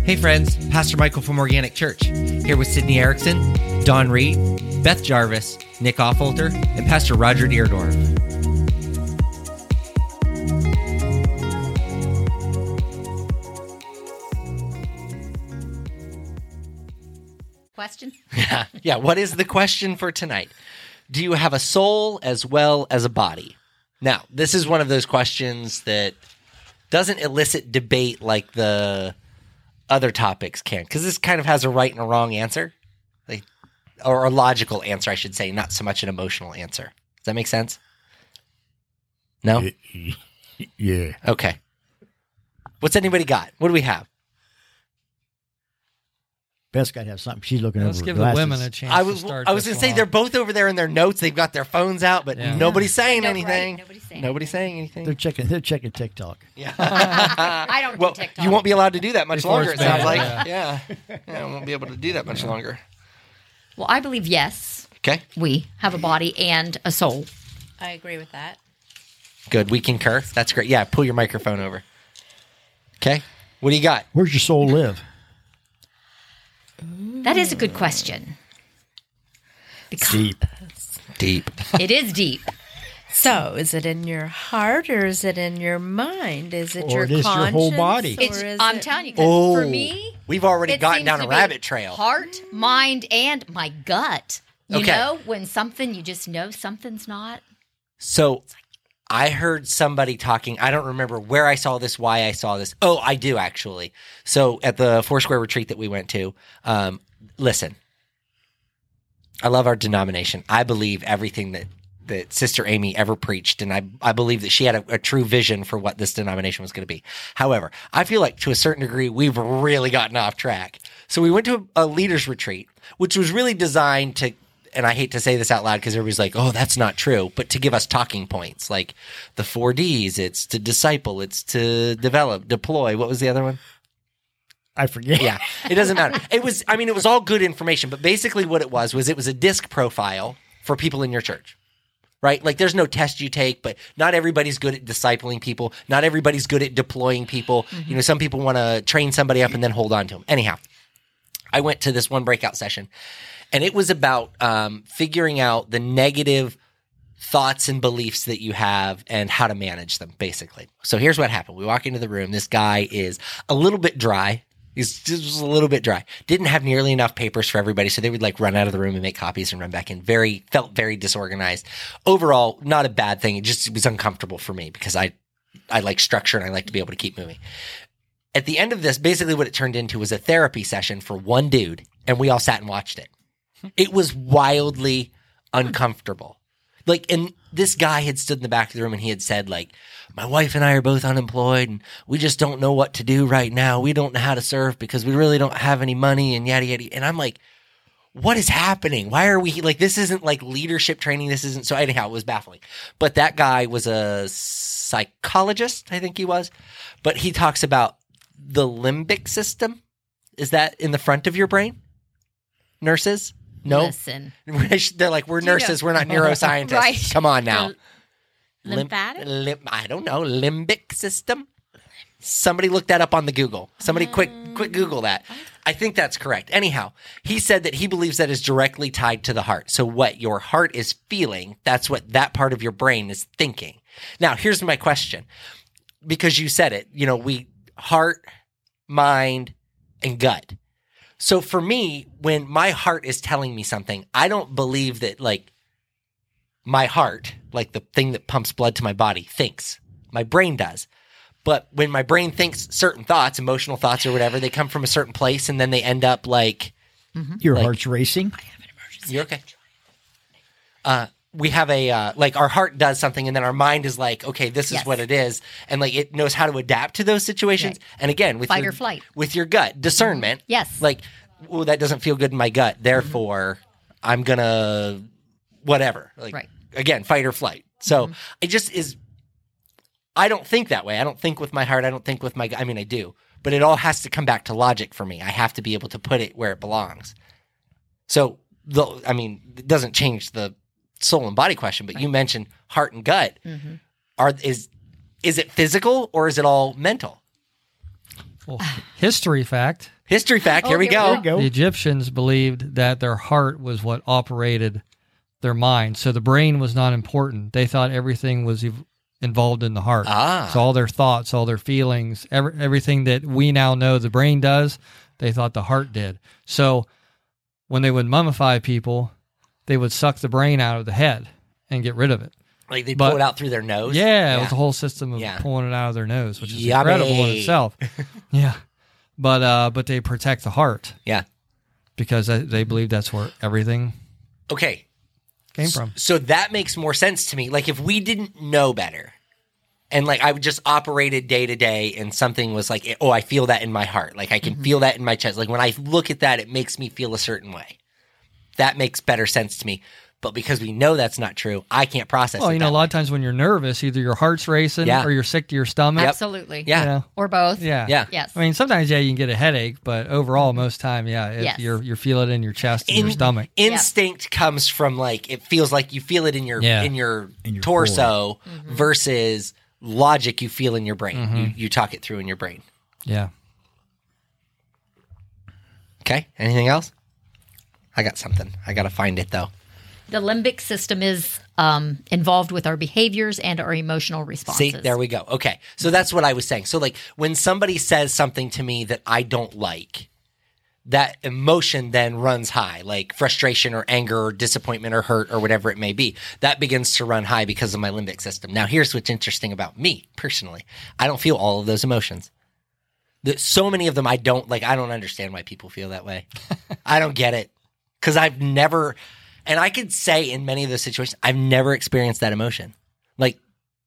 Hey friends, Pastor Michael from Organic Church, here with Sydney Erickson, Don Reed, Beth Jarvis, Nick Offolter, and Pastor Roger Deerdorf. Question? Yeah. What is the question for tonight? Do you have a soul as well as a body? Now, this is one of those questions that doesn't elicit debate like the other topics can, because this kind of has a right and a wrong answer, or a logical answer, I should say, not so much an emotional answer. Does that make sense? No? Yeah. Okay. What's anybody got? What do we have? Beth's got to have something. She's looking Let's over give her the glasses. women a chance I to was start. going to say they're both over there in their notes. They've got their phones out, but Yeah. nobody's saying No, anything. right. Nobody's saying anything. They're checking TikTok. Yeah. I don't Well, do TikTok. you won't be allowed to do that much Before longer, it's it sounds banned, like. Yeah. I won't be able to do that much longer. Well, I believe yes, Okay. we have a body and a soul. I agree with that. Good. We concur. That's great. Yeah. Pull your microphone over. Okay. What do you got? Where's your soul live? That is a good question. Because Deep. Deep. it is deep. So, is it in your heart or is it in your mind? Is it Or your it is your conscience? whole body. or It's, is I'm it- telling you, 'cause for me, We've already it gotten seems down to a be rabbit trail. Heart, mind, and my gut. You Okay. know, when something, you just know something's not. So I heard somebody talking. I don't remember where I saw this, why I saw this. Oh, I do actually. So at the Foursquare retreat that we went to, listen, I love our denomination. I believe everything that Sister Amy ever preached, and I believe that she had a true vision for what this denomination was going to be. However, I feel like to a certain degree, we've really gotten off track. So we went to a leaders retreat, which was really designed to, and I hate to say this out loud because everybody's like, oh, that's not true, but to give us talking points, like the 4 Ds. It's to disciple, it's to develop, deploy. What was the other one? I forget. Yeah, it doesn't matter. It was all good information, but basically what it was a disc profile for people in your church, right? Like there's no test you take, but not everybody's good at discipling people. Not everybody's good at deploying people. Mm-hmm. You know, some people want to train somebody up and then hold on to them. Anyhow, I went to this one breakout session, and it was about figuring out the negative thoughts and beliefs that you have and how to manage them, basically. So here's what happened. We walk into the room. This guy is a little bit dry. He's just a little bit dry. Didn't have nearly enough papers for everybody, so they would like run out of the room and make copies and run back in. Felt very disorganized. Overall, not a bad thing. It was uncomfortable for me because I like structure and I like to be able to keep moving. At the end of this, basically what it turned into was a therapy session for one dude, and we all sat and watched it. It was wildly uncomfortable. Like, and this guy had stood in the back of the room and he had said, like, my wife and I are both unemployed and we just don't know what to do right now. We don't know how to serve because we really don't have any money and yada, yada. And I'm like, what is happening? Why are we like, this isn't like leadership training. This isn't. So anyhow, it was baffling. But that guy was a psychologist, I think he was. But he talks about the limbic system. Is that in the front of your brain? Nurses? No. Listen. They're like, we're nurses. We're not neuroscientists. Right. Come on now. Lymphatic? I don't know. Limbic system? Somebody look that up on the Google. Somebody quick Google that. I think that's correct. Anyhow, he said that he believes that is directly tied to the heart. So what your heart is feeling, that's what that part of your brain is thinking. Now, here's my question. Because you said it, heart, mind, and gut. So for me, when my heart is telling me something, I don't believe that like my heart, like the thing that pumps blood to my body, thinks. My brain does. But when my brain thinks certain thoughts, emotional thoughts or whatever, they come from a certain place and then they end up like, Your heart's racing. you're okay. We have our heart does something and then our mind is like, okay, this is Yes. what it is. And like it knows how to adapt to those situations. Right. And again, with Fight or flight. with your gut, discernment. Yes. Like, oh, that doesn't feel good in my gut. Therefore, I'm going to whatever. Like, Right. again, fight or flight. So it just is. I don't think that way. I don't think with my heart. I don't think with my gut. I mean, I do. But it all has to come back to logic for me. I have to be able to put it where it belongs. So, it doesn't change the soul and body question, but you mentioned heart and gut. Is it physical or is it all mental? Well, history fact, History fact. Here we here go. we There you go. The Egyptians believed that their heart was what operated their mind. So the brain was not important. They thought everything was involved in the heart. Ah. So all their thoughts, all their feelings, everything that we now know the brain does, they thought the heart did. So when they would mummify people, they would suck the brain out of the head and get rid of it. Like they But- pull it out through their nose. Yeah, it was a whole system of Yeah. pulling it out of their nose, which is Yummy. incredible in itself. Yeah. But they protect the heart Yeah. because they believe that's where everything Okay. came from. So that makes more sense to me. Like if we didn't know better and like I just operated day to day and something was like, oh, I feel that in my heart. Like I can feel that in my chest. Like when I look at that, it makes me feel a certain way. That makes better sense to me. But because we know that's not true, I can't process Well, it. you know, a that lot way. of times when you're nervous, either your heart's racing Yeah. or you're sick to your stomach. Absolutely. Yeah. You know? Or both. Yeah. Yeah. Yes. I mean, sometimes, you can get a headache, but overall, most time, Yes. you feel it in your chest and your stomach. Instinct comes from like it feels like you feel it in your Yeah. in your In your torso versus logic you feel in your brain. You talk it through in your brain. Yeah. Okay. Anything else? I got something. I got to find it though. The limbic system is involved with our behaviors and our emotional responses. See, there we go. Okay. So that's what I was saying. So like when somebody says something to me that I don't like, that emotion then runs high, like frustration or anger or disappointment or hurt or whatever it may be. That begins to run high because of my limbic system. Now, here's what's interesting about me personally. I don't feel all of those emotions. So many of them I don't like. I don't understand why people feel that way. I don't get it because I've never, and I could say in many of those situations, I've never experienced that emotion. Like,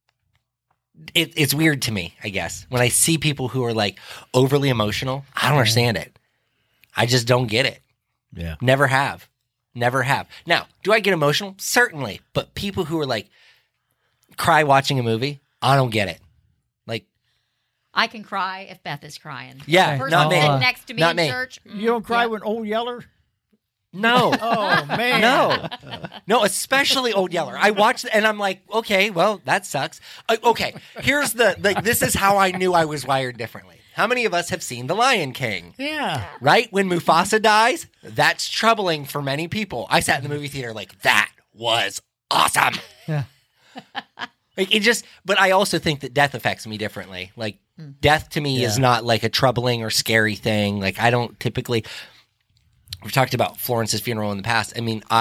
it's weird to me, I guess, when I see people who are like overly emotional. I don't understand it. I just don't get it. Yeah. Never have. Never have. Now, do I get emotional? Certainly. But people who are like cry watching a movie, I don't get it. Like, I can cry if Beth is crying. yeah, The person not me. sitting next to me Not in me. church. You don't cry when Old Yeller? No. Oh, man. No, especially Old Yeller. I watched and I'm like, okay, well, that sucks. Okay, here's this is how I knew I was wired differently. How many of us have seen The Lion King? Yeah. Right? When Mufasa dies, that's troubling for many people. I sat in the movie theater like, that was awesome. Yeah. Like it just, but I also think that death affects me differently. Like death to me is not like a troubling or scary thing. Like I don't typically, we've talked about Florence's funeral in the past. I mean,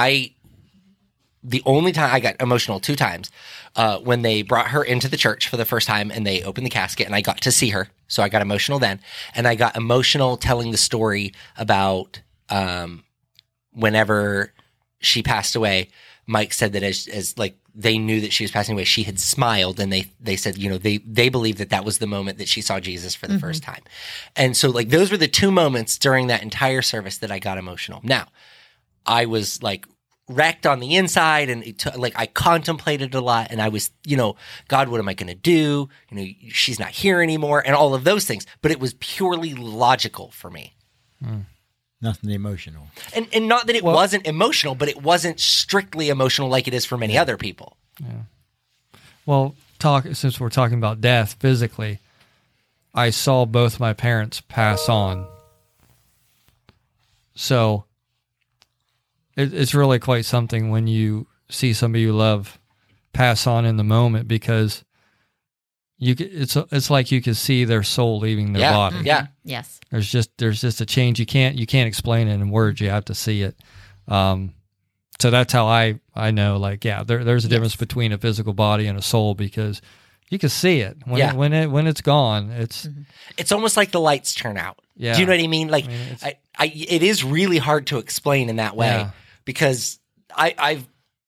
the only time I got emotional 2 times, when they brought her into the church for the first time and they opened the casket and I got to see her. So I got emotional then. And I got emotional telling the story about, whenever she passed away, Mike said that as like they knew that she was passing away, she had smiled and they said, you know, they believed that was the moment that she saw Jesus for the first time. And so like those were the 2 moments during that entire service that I got emotional. Now, I was like wrecked on the inside and like I contemplated a lot and I was, you know, God, what am I going to do? You know, she's not here anymore and all of those things, but it was purely logical for me. Nothing emotional. And not that it wasn't emotional, but it wasn't strictly emotional like it is for many other people. Well, since we're talking about death physically, I saw both my parents pass on. So it's really quite something when you see somebody you love pass on in the moment because it's like you can see their soul leaving their body. Yeah. Yes. There's just a change. You can't explain it in words. You have to see it. So that's how I know. Like, yeah, there's a difference between a physical body and a soul because you can see it when it's gone. It's almost like the lights turn out. Yeah. Do you know what I mean? Like, I it is really hard to explain in that way because I've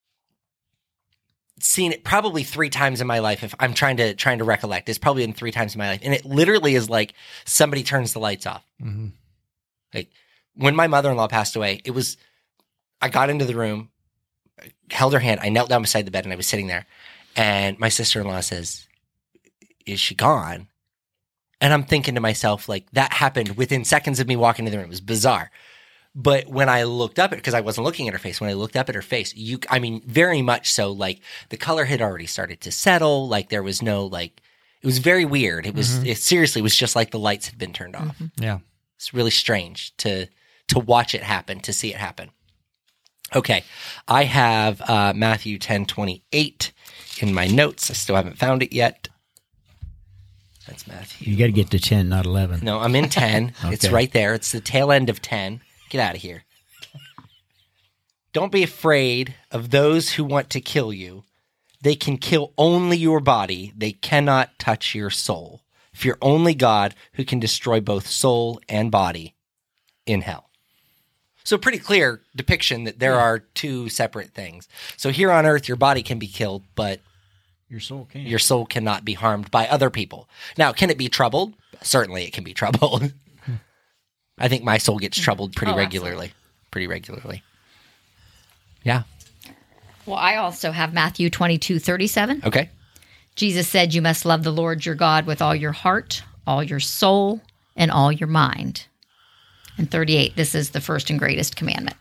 seen it probably 3 times in my life. If I'm trying to recollect, it's probably been 3 times in my life, and it literally is like somebody turns the lights off. Mm-hmm. Like when my mother-in-law passed away, it was. I got into the room, held her hand. I knelt down beside the bed, and I was sitting there. And my sister-in-law says, "Is she gone?" And I'm thinking to myself, like that happened within seconds of me walking into the room. It was bizarre. But when I looked up at, because I wasn't looking at her face, when I looked up at her face, very much so, like the color had already started to settle. Like there was no, like, it was very weird. It was, it seriously was just like the lights had been turned off. Yeah. It's really strange to watch it happen, to see it happen. Okay, I have Matthew 10:28 in my notes. I still haven't found it yet. That's Matthew. You got to get to 10, not 11. No, I'm in 10. It's Okay. right there. It's the tail end of 10. Get out of here. Don't be afraid of those who want to kill you. They can kill only your body. They cannot touch your soul. Fear only God, who can destroy both soul and body in hell. So pretty clear depiction that there are two separate things. So here on earth, your body can be killed, but Your soul can't. your soul cannot be harmed by other people. Now, can it be troubled? Certainly it can be troubled. I think my soul gets troubled pretty regularly. Pretty regularly. Yeah. Well, I also have Matthew 22:37. Okay. Jesus said, "You must love the Lord your God with all your heart, all your soul, and all your mind." And 38, this is the first and greatest commandment.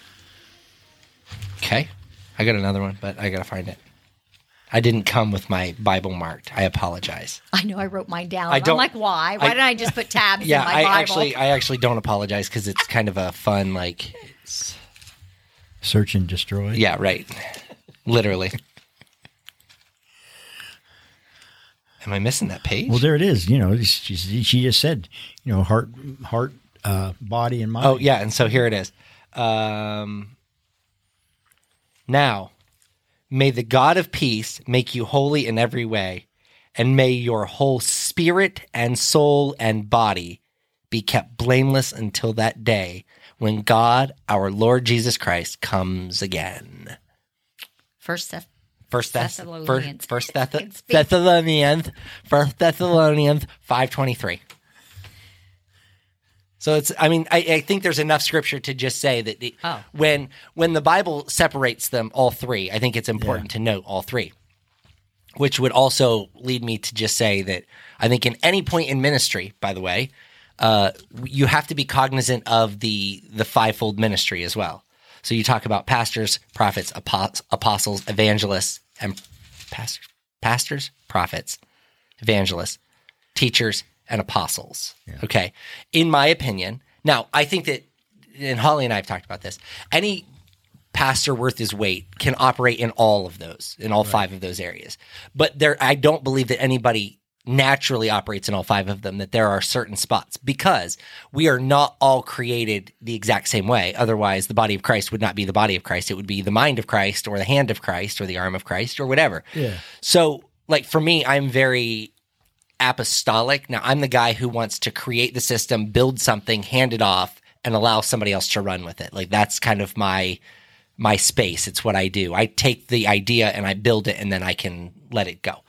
Okay. I got another one, but I got to find it. I didn't come with my Bible marked. I apologize. I know I wrote mine down. I I'm don't- like, why? Why didn't I just put tabs Yeah, in my Bible? I actually don't apologize because it's kind of a fun, like, Search and destroy. yeah, right. Literally. Am I missing that page? Well, there it is. You know, she just said, you know, heart, body, and mind. Oh, yeah, and so here it is. Now, may the God of peace make you holy in every way, and may your whole spirit and soul and body be kept blameless until that day when God, our Lord Jesus Christ, comes again. First Thessalonians Thessalonians. 5:23. So it's, I mean, I think there's enough scripture to just say that when the Bible separates them all three, I think it's important to note all three, which would also lead me to just say that I think in any point in ministry, by the way, you have to be cognizant of the fivefold ministry as well. So you talk about pastors, prophets, apostles, evangelists, and pastors, prophets, evangelists, teachers, and apostles. Yeah. Okay. In my opinion, now I think that, and Holly and I have talked about this, any pastor worth his weight can operate in all of those, in all five of those areas. But I don't believe that anybody naturally operates in all five of them, that there are certain spots, because we are not all created the exact same way. Otherwise, the body of Christ would not be the body of Christ. It would be the mind of Christ or the hand of Christ or the arm of Christ or whatever. Yeah. So, like, for me, I'm very apostolic. Now, I'm the guy who wants to create the system, build something, hand it off, and allow somebody else to run with it. Like, that's kind of my space. It's what I do. I take the idea and I build it, and then I can let it go.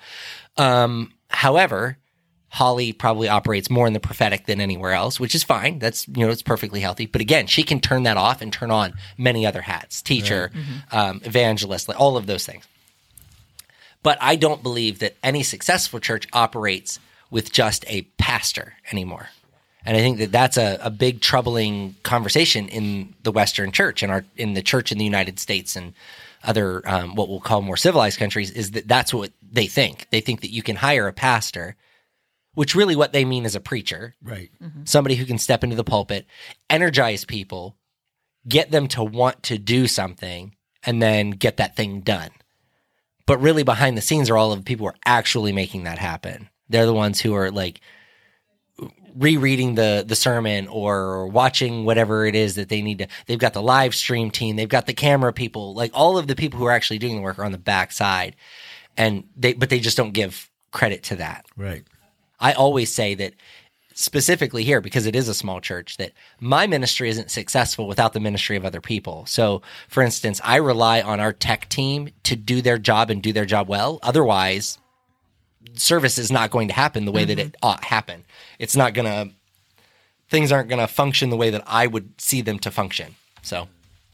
However, Holly probably operates more in the prophetic than anywhere else, which is fine. That's, it's perfectly healthy. But again, she can turn that off and turn on many other hats, teacher, evangelist, like all of those things. But I don't believe that any successful church operates with just a pastor anymore. And I think that that's a big troubling conversation in the Western church and in the church in the United States and other what we'll call more civilized countries, is that that's what they think. They think that you can hire a pastor, which really what they mean is a preacher. Right. Somebody who can step into the pulpit, energize people, get them to want to do something, and then get that thing done. But really behind the scenes are all of the people who are actually making that happen. They're the ones who are like rereading the sermon or watching whatever it is that they need to. They've got the live stream team. They've got the camera people. Like, all of the people who are actually doing the work are on the backside, but they just don't give credit to that. Right. I always say that, specifically here, because it is a small church, that my ministry isn't successful without the ministry of other people. So, for instance, I rely on our tech team to do their job and do their job well. Otherwise, service is not going to happen the way that it ought to happen. It's not going to, things aren't going to function the way that I would see them to function. So,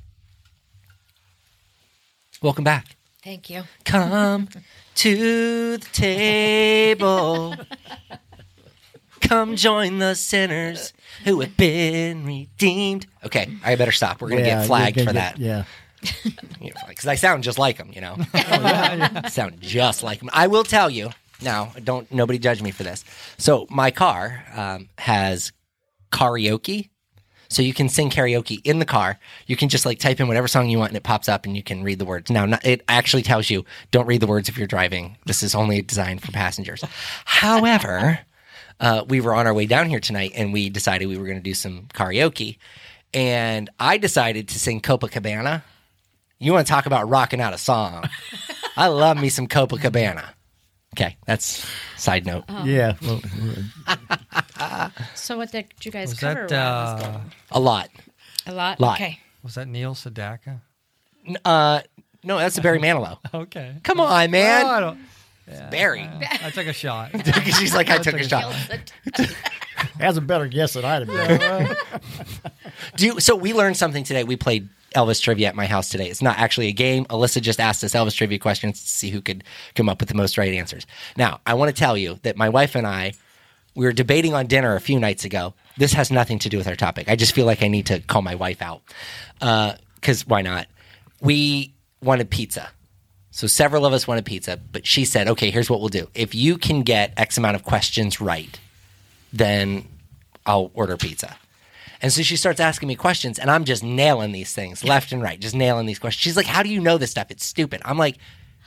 welcome back. Thank you. Come to the table. Come join the sinners who have been redeemed. Okay, I better stop. We're going to get flagged for that. Yeah. Because I sound just like them, I sound just like them. I will tell you, now, nobody judge me for this. So my car has karaoke. So you can sing karaoke in the car. You can just like type in whatever song you want and it pops up and you can read the words. Now, it actually tells you don't read the words if you're driving. This is only designed for passengers. However, we were on our way down here tonight and we decided we were going to do some karaoke. And I decided to sing Copacabana. You want to talk about rocking out a song. I love me some Copacabana. Okay, that's side note. Yeah. Well, So what did you guys Was cover? that A lot. A lot? lot. Okay. was that Neil Sedaka? No, that's the Barry Manilow. Okay. Come on, man. Oh, I don't, Barry. I took a shot. She's like, I took a shot. that's a better guess than I'd have made. So we learned something today. We played Elvis trivia at my house today. It's not actually a game. Alyssa just asked us Elvis trivia questions to see who could come up with the most right answers. Now, I want to tell you that my wife and I, we were debating on dinner a few nights ago. This has nothing to do with our topic. I just feel like I need to call my wife out because why not? We wanted pizza. So several of us wanted pizza, but she said, okay, here's what we'll do. If you can get X amount of questions right, then I'll order pizza. And so she starts asking me questions, and I'm just nailing these things left and right, just nailing these questions. She's like, how do you know this stuff? It's stupid. I'm like,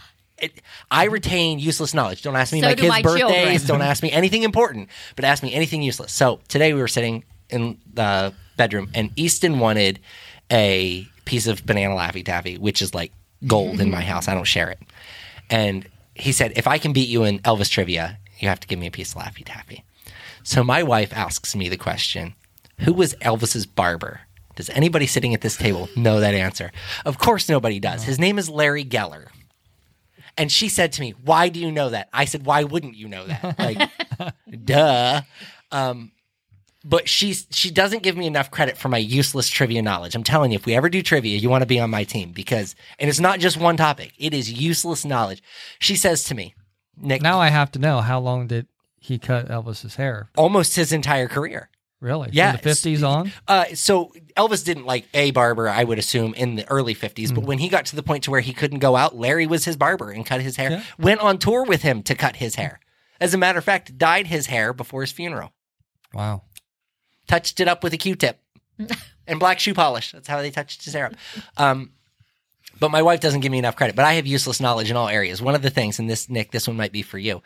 I retain useless knowledge. Don't ask me So my do kids' my birthdays. children. Don't ask me anything important, but ask me anything useless. So today we were sitting in the bedroom, and Easton wanted a piece of banana Laffy Taffy, which is like gold in my house. I don't share it. And he said, if I can beat you in Elvis trivia, you have to give me a piece of Laffy Taffy. So my wife asks me the question, who was Elvis's barber? Does anybody sitting at this table know that answer? Of course nobody does. His name is Larry Geller. And she said to me, why do you know that? I said, why wouldn't you know that? Like, duh. But she doesn't give me enough credit for my useless trivia knowledge. I'm telling you, if we ever do trivia, you want to be on my team because, and it's not just one topic. It is useless knowledge. She says to me, Nick, Now I have to know, how long did he cut Elvis's hair? almost his entire career. Really? Yeah, From the 50s on? So Elvis didn't like a barber, I would assume, in the early 50s. But when he got to the point to where he couldn't go out, Larry was his barber and cut his hair. Yeah. Went on tour with him to cut his hair. As a matter of fact, dyed his hair before his funeral. Wow. Touched it up with a Q-tip and black shoe polish. That's how they touched his hair up. But my wife doesn't give me enough credit. But I have useless knowledge in all areas. One of the things, and this, Nick, this one might be for you.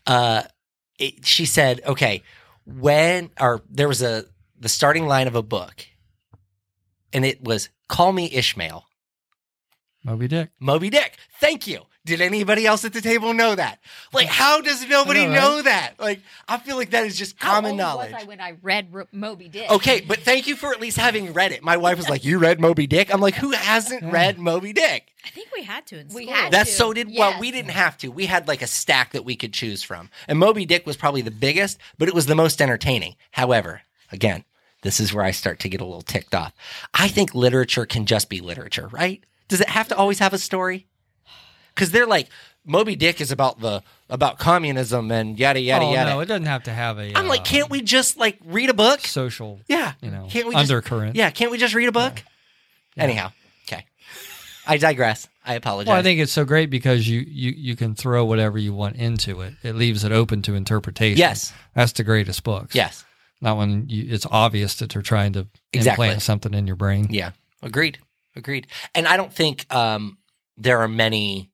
She said, okay, there was the starting line of a book, and it was "Call Me Ishmael." Moby Dick. Moby Dick. Thank you. Did anybody else at the table know that? Like, how does nobody I know, know that? Like, I feel like that is just common How old knowledge. was I when I read Moby Dick? Okay, but thank you for at least having read it. My wife was like, "You read Moby Dick?" I'm like, "Who hasn't read Moby Dick?" I think we had to in school. We had That's to. so did Yes. well, we didn't have to. We had like a stack that we could choose from. And Moby Dick was probably the biggest, but it was the most entertaining. However, again, this is where I start to get a little ticked off. I think literature can just be literature, right? Does it have to always have a story? Because they're like, Moby Dick is about communism and yada yada yada. No, it doesn't have to have a I'm like, can't we just like read a book? social Yeah, can't we Just, undercurrent. yeah, can't we just read a book? Yeah. Anyhow, okay. I digress. I apologize. Well, I think it's so great because you can throw whatever you want into it. It leaves it open to interpretation. Yes. That's the greatest books. Yes. Not when it's obvious that they're trying to Exactly. implant something in your brain. Yeah. Agreed. And I don't think there are many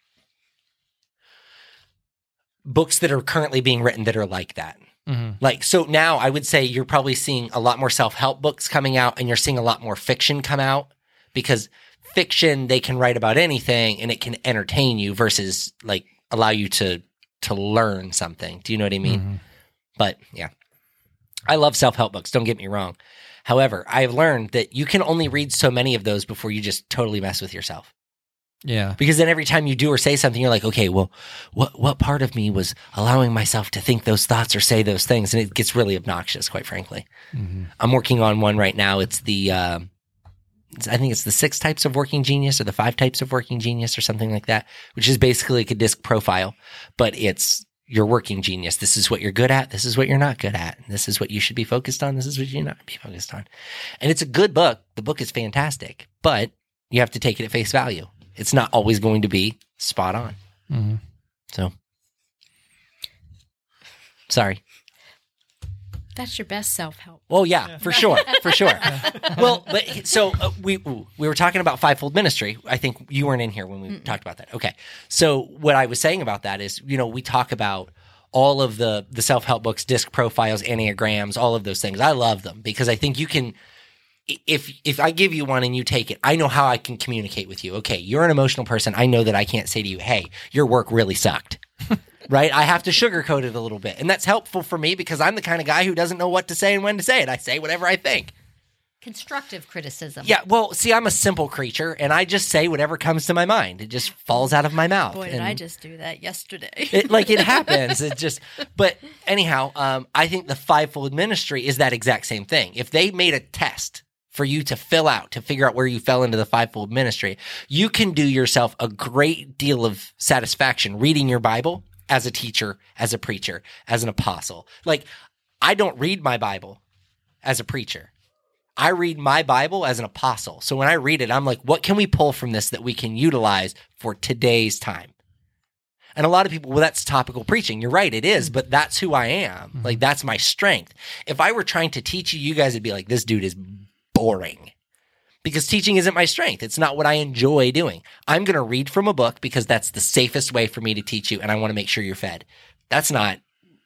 books that are currently being written that are like that. Mm-hmm. Like, so now I would say you're probably seeing a lot more self-help books coming out and you're seeing a lot more fiction come out because fiction, they can write about anything and it can entertain you versus like allow you to learn something. Do you know what I mean? Mm-hmm. But yeah, I love self-help books. Don't get me wrong. However, I've learned that you can only read so many of those before you just totally mess with yourself. Yeah. Because then every time you do or say something, you're like, okay, well, what part of me was allowing myself to think those thoughts or say those things? And it gets really obnoxious, quite frankly. Mm-hmm. I'm working on one right now. It's I think it's the 6 types of working genius or the 5 types of working genius or something like that, which is basically like a disc profile, but it's your working genius. This is what you're good at. This is what you're not good at. This is what you should be focused on. This is what you should not be focused on. And it's a good book. The book is fantastic, but you have to take it at face value. It's not always going to be spot on. Mm-hmm. So, sorry. That's your best self-help. Well, yeah, for sure, for sure. Well, but so we were talking about fivefold ministry. I think you weren't in here when we talked about that. Okay, so what I was saying about that is, we talk about all of the self-help books, disc profiles, enneagrams, all of those things. I love them because I think you can. If I give you one and you take it, I know how I can communicate with you. Okay, you're an emotional person. I know that I can't say to you, "Hey, your work really sucked." Right? I have to sugarcoat it a little bit. And that's helpful for me because I'm the kind of guy who doesn't know what to say and when to say it. I say whatever I think. Constructive criticism. Yeah, well, see, I'm a simple creature, and I just say whatever comes to my mind. It just falls out of my mouth. Boy, did I just do that yesterday. It happens. But anyhow, I think the fivefold ministry is that exact same thing. If they made a test for you to fill out, to figure out where you fell into the fivefold ministry, you can do yourself a great deal of satisfaction reading your Bible as a teacher, as a preacher, as an apostle. Like, I don't read my Bible as a preacher. I read my Bible as an apostle. So when I read it, I'm like, what can we pull from this that we can utilize for today's time? And a lot of people, well, that's topical preaching. You're right, it is, but that's who I am. Like, that's my strength. If I were trying to teach you, you guys would be like, this dude is boring. Because teaching isn't my strength. It's not what I enjoy doing. I'm going to read from a book because that's the safest way for me to teach you, and I want to make sure you're fed. That's not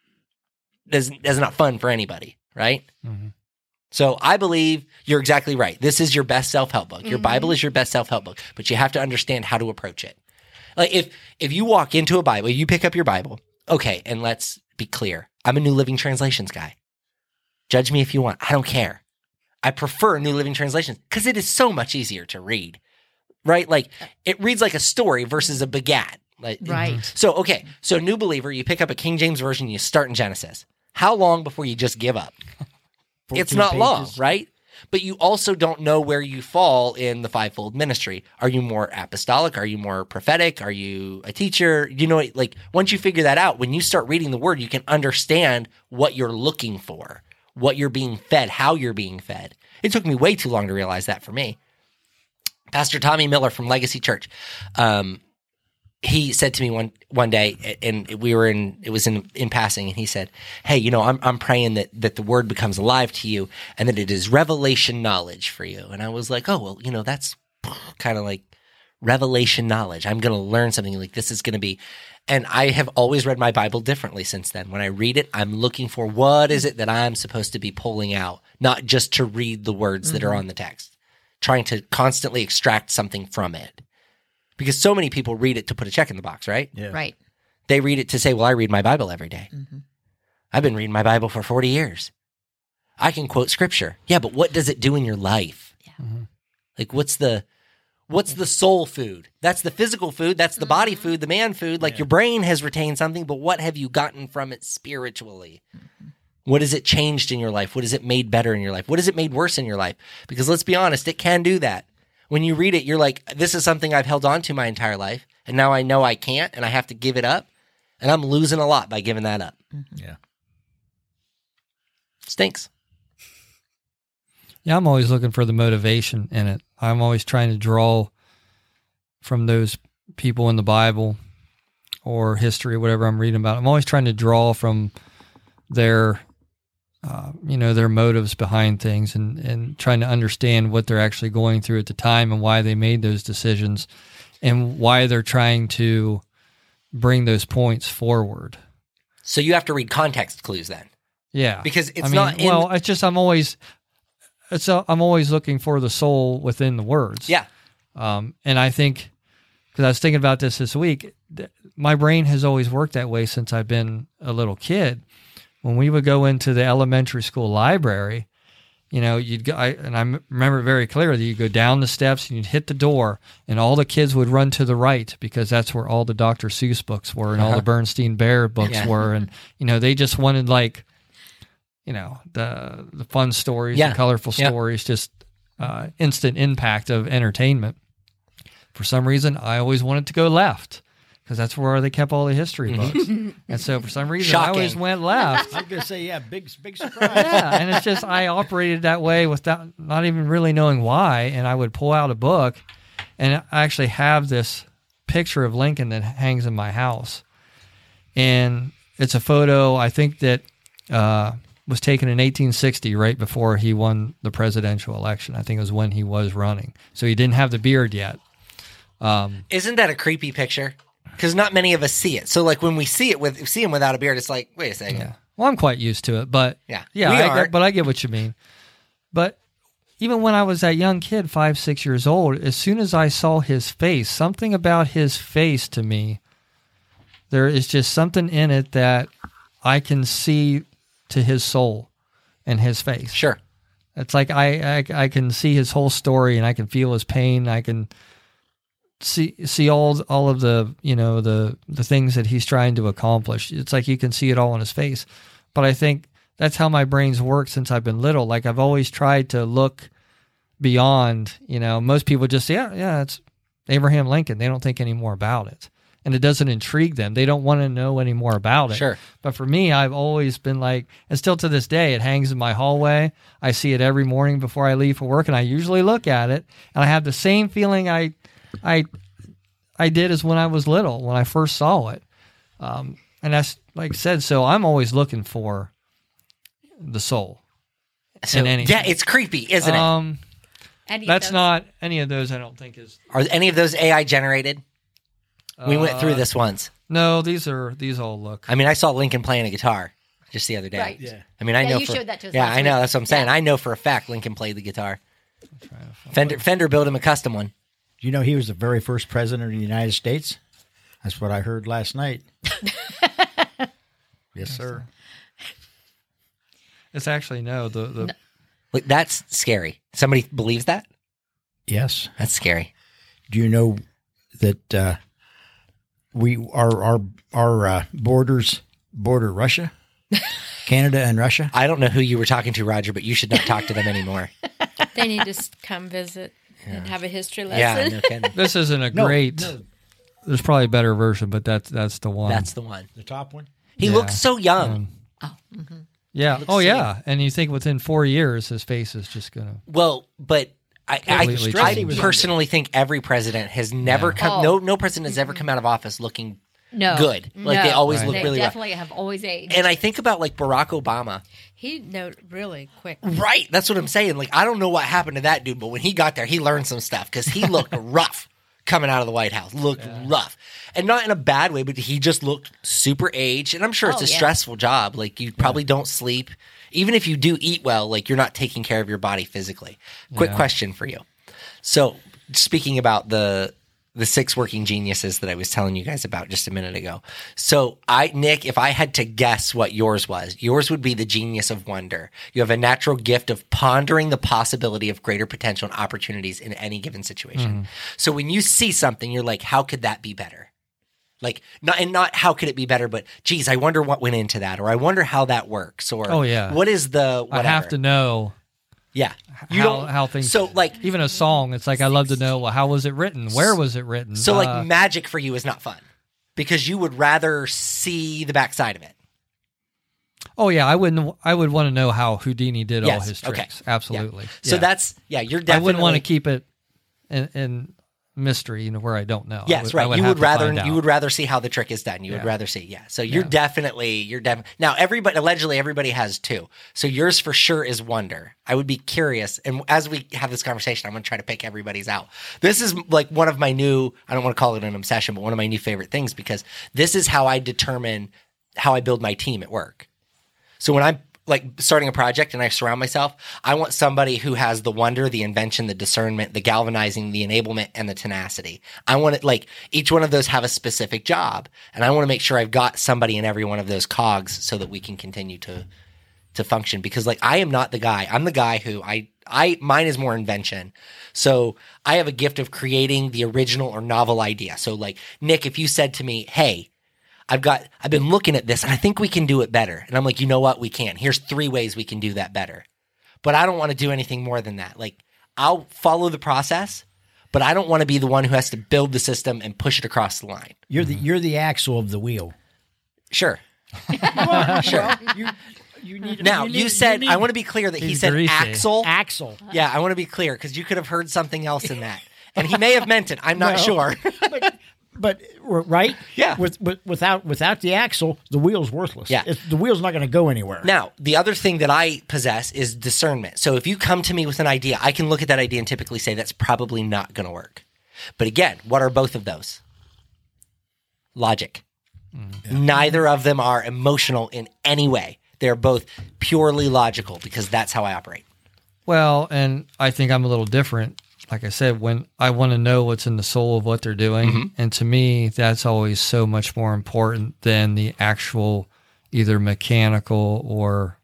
fun for anybody, right? Mm-hmm. So I believe you're exactly right. This is your best self-help book. Your Bible is your best self-help book, but you have to understand how to approach it. Like if you walk into a Bible, you pick up your Bible, okay, and let's be clear. I'm a New Living Translations guy. Judge me if you want. I don't care. I prefer New Living Translations because it is so much easier to read, right? Like it reads like a story versus a begat. Like, right. So, okay. So New Believer, you pick up a King James Version, you start in Genesis. How long before you just give up? It's not long, right? But you also don't know where you fall in the fivefold ministry. Are you more apostolic? Are you more prophetic? Are you a teacher? Like once you figure that out, when you start reading the word, you can understand what you're looking for, what you're being fed, how you're being fed. It took me way too long to realize that for me. Pastor Tommy Miller from Legacy Church, he said to me one day, and it was in passing, and he said, "Hey, I'm praying that the word becomes alive to you, and that it is revelation knowledge for you." And I was like, "Oh, well, that's kind of like revelation knowledge. I'm going to learn something like this is going to be." And I have always read my Bible differently since then. When I read it, I'm looking for what is it that I'm supposed to be pulling out, not just to read the words that are on the text, trying to constantly extract something from it. Because so many people read it to put a check in the box, right? Yeah. Right. They read it to say, well, I read my Bible every day. Mm-hmm. I've been reading my Bible for 40 years. I can quote scripture. Yeah, but what does it do in your life? Yeah. Mm-hmm. Like what's the soul food? That's the physical food. That's the body food, the man food. Like your brain has retained something, but what have you gotten from it spiritually? Mm-hmm. What has it changed in your life? What has it made better in your life? What has it made worse in your life? Because let's be honest, it can do that. When you read it, you're like, this is something I've held on to my entire life, and now I know I can't, and I have to give it up, and I'm losing a lot by giving that up. Mm-hmm. Yeah. Stinks. Yeah, I'm always looking for the motivation in it. I'm always trying to draw from those people in the Bible or history, whatever I'm reading about. I'm always trying to draw from their their motives behind things and trying to understand what they're actually going through at the time and why they made those decisions and why they're trying to bring those points forward. So you have to read context clues then. Yeah. Because it's it's just I'm always looking for the soul within the words. Yeah. And I think, because I was thinking about this week, my brain has always worked that way since I've been a little kid. When we would go into the elementary school library, you'd go, and I remember very clearly, you'd go down the steps and you'd hit the door, and all the kids would run to the right because that's where all the Dr. Seuss books were and all the Bernstein Bear books were. And, they just wanted the fun stories, the colorful stories, just instant impact of entertainment. For some reason, I always wanted to go left, because that's where they kept all the history books. And so for some reason, I always went left. I was going to say, big surprise. Yeah, and it's just I operated that way without not even really knowing why, and I would pull out a book, and I actually have this picture of Lincoln that hangs in my house. And it's a photo, I think, that was was taken in 1860, right before he won the presidential election. I think it was when he was running. So he didn't have the beard yet. Isn't that a creepy picture? Because not many of us see it. So like when we see him without a beard, it's like, wait a second. Yeah. Well, I'm quite used to it, but Yeah. I get what you mean. But even when I was that young kid, 5, 6 years old, as soon as I saw his face, something about his face to me, there is just something in it that I can see to his soul and his face. Sure. It's like I can see his whole story, and I can feel his pain. I can see all of the, you know, the things that he's trying to accomplish. It's like you can see it all in his face. But I think that's how my brain's worked since I've been little. Like I've always tried to look beyond, you know, most people just say, yeah, it's Abraham Lincoln. They don't think any more about it. And it doesn't intrigue them. They don't want to know any more about it. Sure. But for me, I've always been like, and still to this day, it hangs in my hallway. I see it every morning before I leave for work, and I usually look at it, and I have the same feeling I did as when I was little, when I first saw it. And that's, like I said, so I'm always looking for the soul in anything. Yeah, it's creepy, isn't it? That's not any of those. I don't think is. Are any of those AI generated? We went through this once. No, these all look. I mean, I saw Lincoln playing a guitar just the other day. Right. Yeah. I mean, I know you for, showed that to us Yeah, last I know. week. That's what I'm saying. Yeah. I know for a fact Lincoln played the guitar. Fender built him a custom one. Do you know he was the very first president of the United States? That's what I heard last night. Yes, sir. It's actually no. The Like, that's scary. Somebody believes that? Yes. That's scary. Do you know that our borders border Russia, Canada, and Russia? I don't know who you were talking to, Roger, but you should not talk to them anymore. They need to come visit and have a history Yeah, lesson. no kidding. this isn't a great. There's probably a better version, but that's the one. That's the one. The top one. He Yeah. looks so young. Yeah. looks Oh, so yeah. And you think within 4 years, his face is just gonna. Well, but I Completely changed. personally think every president has never come. No president has ever come out of office looking No. good. Like they No. always Right. look They really rough. definitely have always aged. And I think about like Barack Obama. He know really quick. Right. That's what I'm saying. Like, I don't know what happened to that dude, but when he got there, he learned some stuff because he looked rough coming out of the White House. Looked rough. And not in a bad way, but he just looked super aged. And I'm sure it's Oh, a yeah. stressful job. Like, you probably don't sleep. Even if you do eat well, like, you're not taking care of your body physically. Quick question for you. So, speaking about the 6 working geniuses that I was telling you guys about just a minute ago. So Nick, if I had to guess what yours was, yours would be the genius of wonder. You have a natural gift of pondering the possibility of greater potential and opportunities in any given situation. So when you see something, you're like, how could that be better? Like, not how could it be better, but geez, I wonder what went into that, or I wonder how that works, or Oh, yeah. what is the whatever. I have to know. Yeah. How things. So like even a song, it's like I love to know. Well, how was it written? Where was it written? So, like, magic for you is not fun because you would rather see the backside of it. oh yeah, I would want to know how Houdini did all Yes, his okay. tricks. Absolutely. So Yeah. you're I definitely. wouldn't want to keep it in mystery, where I don't know. Yes, I right. You have would to rather find out. you would rather see how the trick is done. You would Yeah. rather see, yeah. So you're definitely now allegedly everybody has 2. So yours for sure is wonder. I would be curious, and as we have this conversation, I'm going to try to pick everybody's out. This is like one of my new. I don't want to call it an obsession, but one of my new favorite things because this is how I determine how I build my team at work. So when I'm like starting a project and I surround myself, I want somebody who has the wonder, the invention, the discernment, the galvanizing, the enablement, and the tenacity. I want it like each one of those have a specific job. And I want to make sure I've got somebody in every one of those cogs so that we can continue to function. Because like I am not the guy. I'm the guy who mine is more invention. So I have a gift of creating the original or novel idea. So like Nick, if you said to me, hey, I've been looking at this and I think we can do it better. And I'm like, you know what? We can. Here's 3 ways we can do that better. But I don't want to do anything more than that. Like I'll follow the process, but I don't want to be the one who has to build the system and push it across the line. You're the axle of the wheel. Sure. Sure. You said, I want to be clear that he He's said greasy. axle. axle. Yeah, I want to be clear because you could have heard something else in that. And he may have meant it. I'm not sure. But right? Yeah. Without the axle, the wheel's worthless. Yeah. The wheel's not going to go anywhere. Now, the other thing that I possess is discernment. So if you come to me with an idea, I can look at that idea and typically say that's probably not going to work. But again, what are both of those? Logic. Neither of them are emotional in any way. They're both purely logical because that's how I operate. Well, and I think I'm a little different. Like I said, when I want to know what's in the soul of what they're doing, and to me, that's always so much more important than the actual either mechanical or,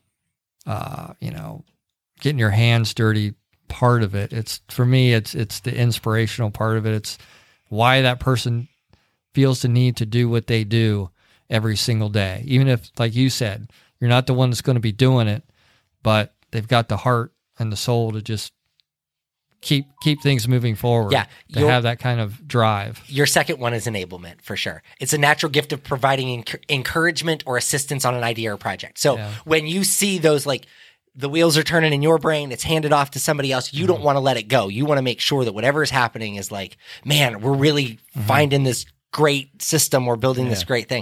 getting your hands dirty part of it. It's for me, it's the inspirational part of it. It's why that person feels the need to do what they do every single day, even if, like you said, you're not the one that's going to be doing it, but they've got the heart and the soul to just keep things moving forward. Yeah, to have that kind of drive. Your second one is enablement, for sure. It's a natural gift of providing encouragement or assistance on an idea or project. So when you see those, like, the wheels are turning in your brain, it's handed off to somebody else, you don't want to let it go. You want to make sure that whatever is happening is like, man, we're really finding this great system. We're building this great thing.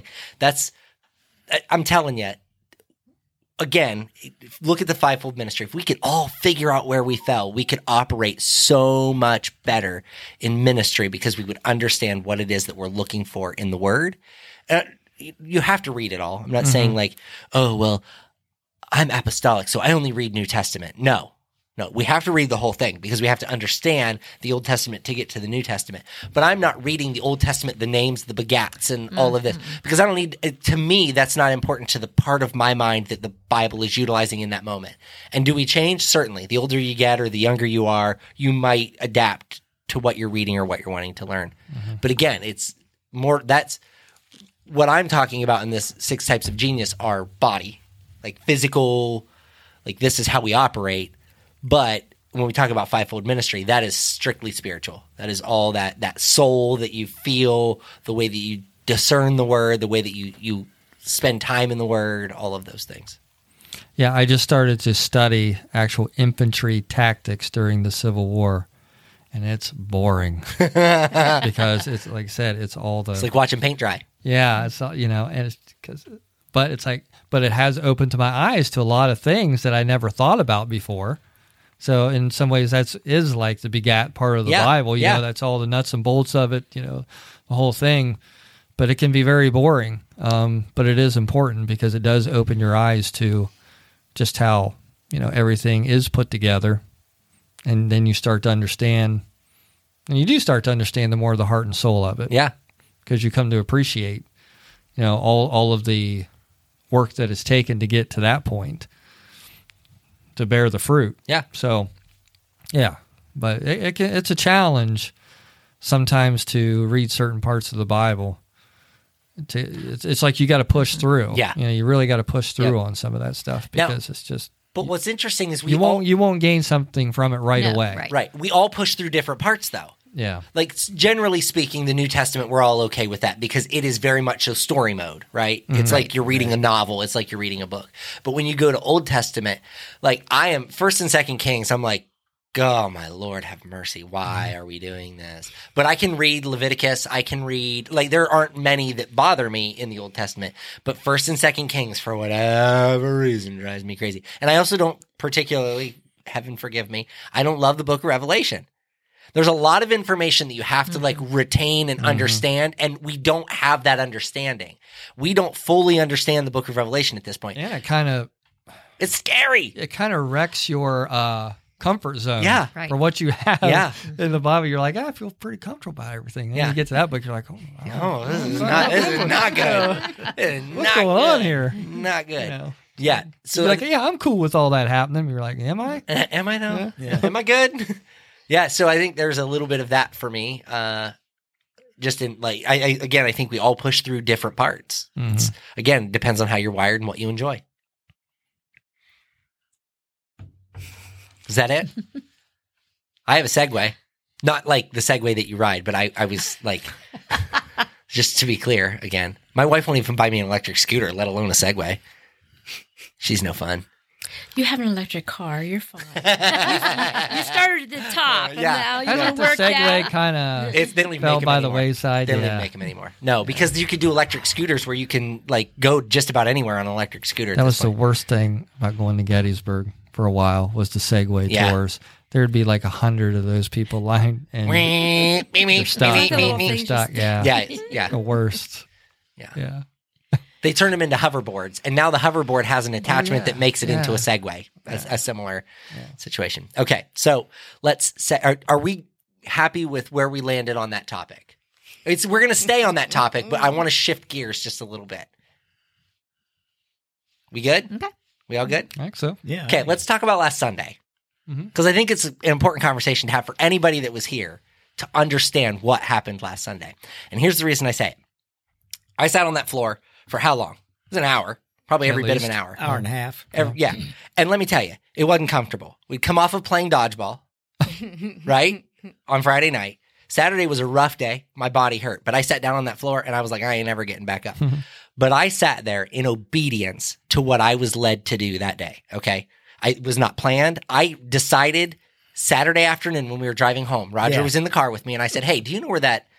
I'm telling you, again, look at the fivefold ministry. If we could all figure out where we fell, we could operate so much better in ministry because we would understand what it is that we're looking for in the Word. You have to read it all. I'm not saying like, oh, well, I'm apostolic, so I only read New Testament. No, we have to read the whole thing because we have to understand the Old Testament to get to the New Testament. But I'm not reading the Old Testament, the names, the begats, and all of this because I don't need, to me, that's not important to the part of my mind that the Bible is utilizing in that moment. And do we change? Certainly. The older you get or the younger you are, you might adapt to what you're reading or what you're wanting to learn. But again, it's more, that's what I'm talking about in this 6 types of genius are body, like physical, like this is how we operate. But when we talk about fivefold ministry, that is strictly spiritual. That is all that soul that you feel, the way that you discern the Word, the way that you spend time in the Word, all of those things. Yeah, I just started to study actual infantry tactics during the Civil War, and it's boring because it's, like I said, it's all the... It's like watching paint dry. Yeah, it's all, and it's because... But it's like, but it has opened to my eyes to a lot of things that I never thought about before. So in some ways, is like the begat part of the Bible. You know, that's all the nuts and bolts of it. The whole thing. But it can be very boring. But it is important because it does open your eyes to just how everything is put together, and then you start to understand. And you do start to understand the more the heart and soul of it. Yeah, because you come to appreciate, all of the work that it's taken to get to that point to bear the fruit. Yeah. So, yeah, but it's a challenge sometimes to read certain parts of the Bible. It's like you got to push through. Yeah. You really got to push through on some of that stuff because it's just. But what's interesting is you won't gain something from it right away. Right. We all push through different parts though. Yeah. Like, generally speaking, the New Testament, we're all okay with that because it is very much a story mode, right? It's like you're reading a novel. It's like you're reading a book. But when you go to Old Testament, like I am 1st and 2nd Kings, I'm like, oh, my Lord, have mercy. Why are we doing this? But I can read Leviticus. I can read, like, there aren't many that bother me in the Old Testament. But 1st and 2nd Kings, for whatever reason, drives me crazy. And I also don't particularly, heaven forgive me, I don't love the book of Revelation. There's a lot of information that you have to like retain and understand, and we don't have that understanding. We don't fully understand the book of Revelation at this point. Yeah, it's scary. It kind of wrecks your comfort zone right. for what you have in the Bible. You're like, I feel pretty comfortable about everything. And you get to that book, you're like, this is not good. What's going on here? Not good. Yeah. So you're like, I'm cool with all that happening. You're like, am I? Am I though? Yeah. Am I good? Yeah, so I think there's a little bit of that for me. Just in like, I think we all push through different parts. It's, again, depends on how you're wired and what you enjoy. Is that it? I have a Segway, not like the Segway that you ride, but I was like, just to be clear, again, my wife won't even buy me an electric scooter, let alone a Segway. She's no fun. You have an electric car. You're fine. you started at the top. And now Yeah. you I want think to the work Segway out. kind of They don't even fell make them by the anymore. wayside. They don't even Yeah. make them anymore. No, because you could do electric scooters where you can like go just about anywhere on an electric scooter. at That this was the point. worst thing about going to Gettysburg for a while was the Segway Yeah. tours. There'd be like 100 of those people lying and they're stuck. Like a little They're thing stuck. Yeah. Yeah. The worst. Yeah. Yeah. They turned them into hoverboards, and now the hoverboard has an attachment that makes it into a Segway, a similar situation. Okay, so let's say, are we happy with where we landed on that topic? We're going to stay on that topic, but I want to shift gears just a little bit. We good? Okay. We all good? I think so. Yeah. Okay, let's talk about last Sunday. Because I think it's an important conversation to have for anybody that was here to understand what happened last Sunday. And here's the reason I say it. I sat on that floor for how long? It was an hour, probably every At bit of least. an hour. Hour and a half. Yeah. And let me tell you, it wasn't comfortable. We'd come off of playing dodgeball, right? On Friday night. Saturday was a rough day. My body hurt. But I sat down on that floor and I was like, I ain't never getting back up. But I sat there in obedience to what I was led to do that day. Okay. It was not planned. I decided Saturday afternoon when we were driving home, Roger Yeah. was in the car with me and I said, hey, do you know where that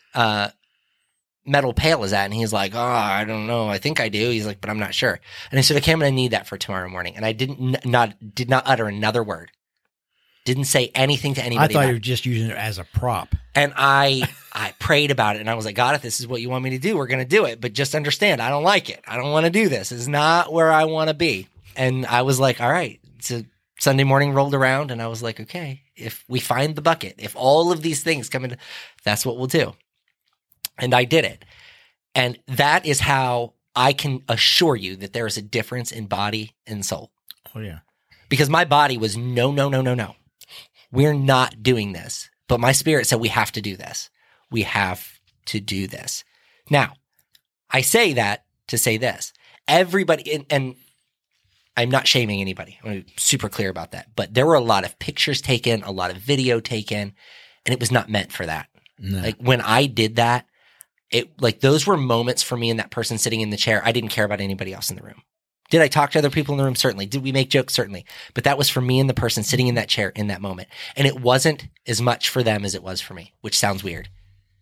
metal pail is at? And he's like, oh, I don't know. I think I do. He's like, but I'm not sure. And I said, okay, I'm going to need that for tomorrow morning. And I did not utter another word. Didn't say anything to I anybody. thought about you it. were just using it as a prop. And I prayed about it and I was like, God, if this is what you want me to do, we're going to do it. But just understand, I don't like it. I don't want to do this. It's not where I want to be. And I was like, all right. So Sunday morning rolled around and I was like, okay, if we find the bucket, if all of these things come in, that's what we'll do. And I did it. And that is how I can assure you that there is a difference in body and soul. Oh, yeah. Because my body was no. We're not doing this. But my spirit said we have to do this. We have to do this. Now, I say that to say this. Everybody, and I'm not shaming anybody. I'm super clear about that. But there were a lot of pictures taken, a lot of video taken, and it was not meant for that. No. Like when I did that, those were moments for me and that person sitting in the chair. I didn't care about anybody else in the room. Did I talk to other people in the room? Certainly. Did we make jokes? Certainly. But that was for me and the person sitting in that chair in that moment. And it wasn't as much for them as it was for me, which sounds weird.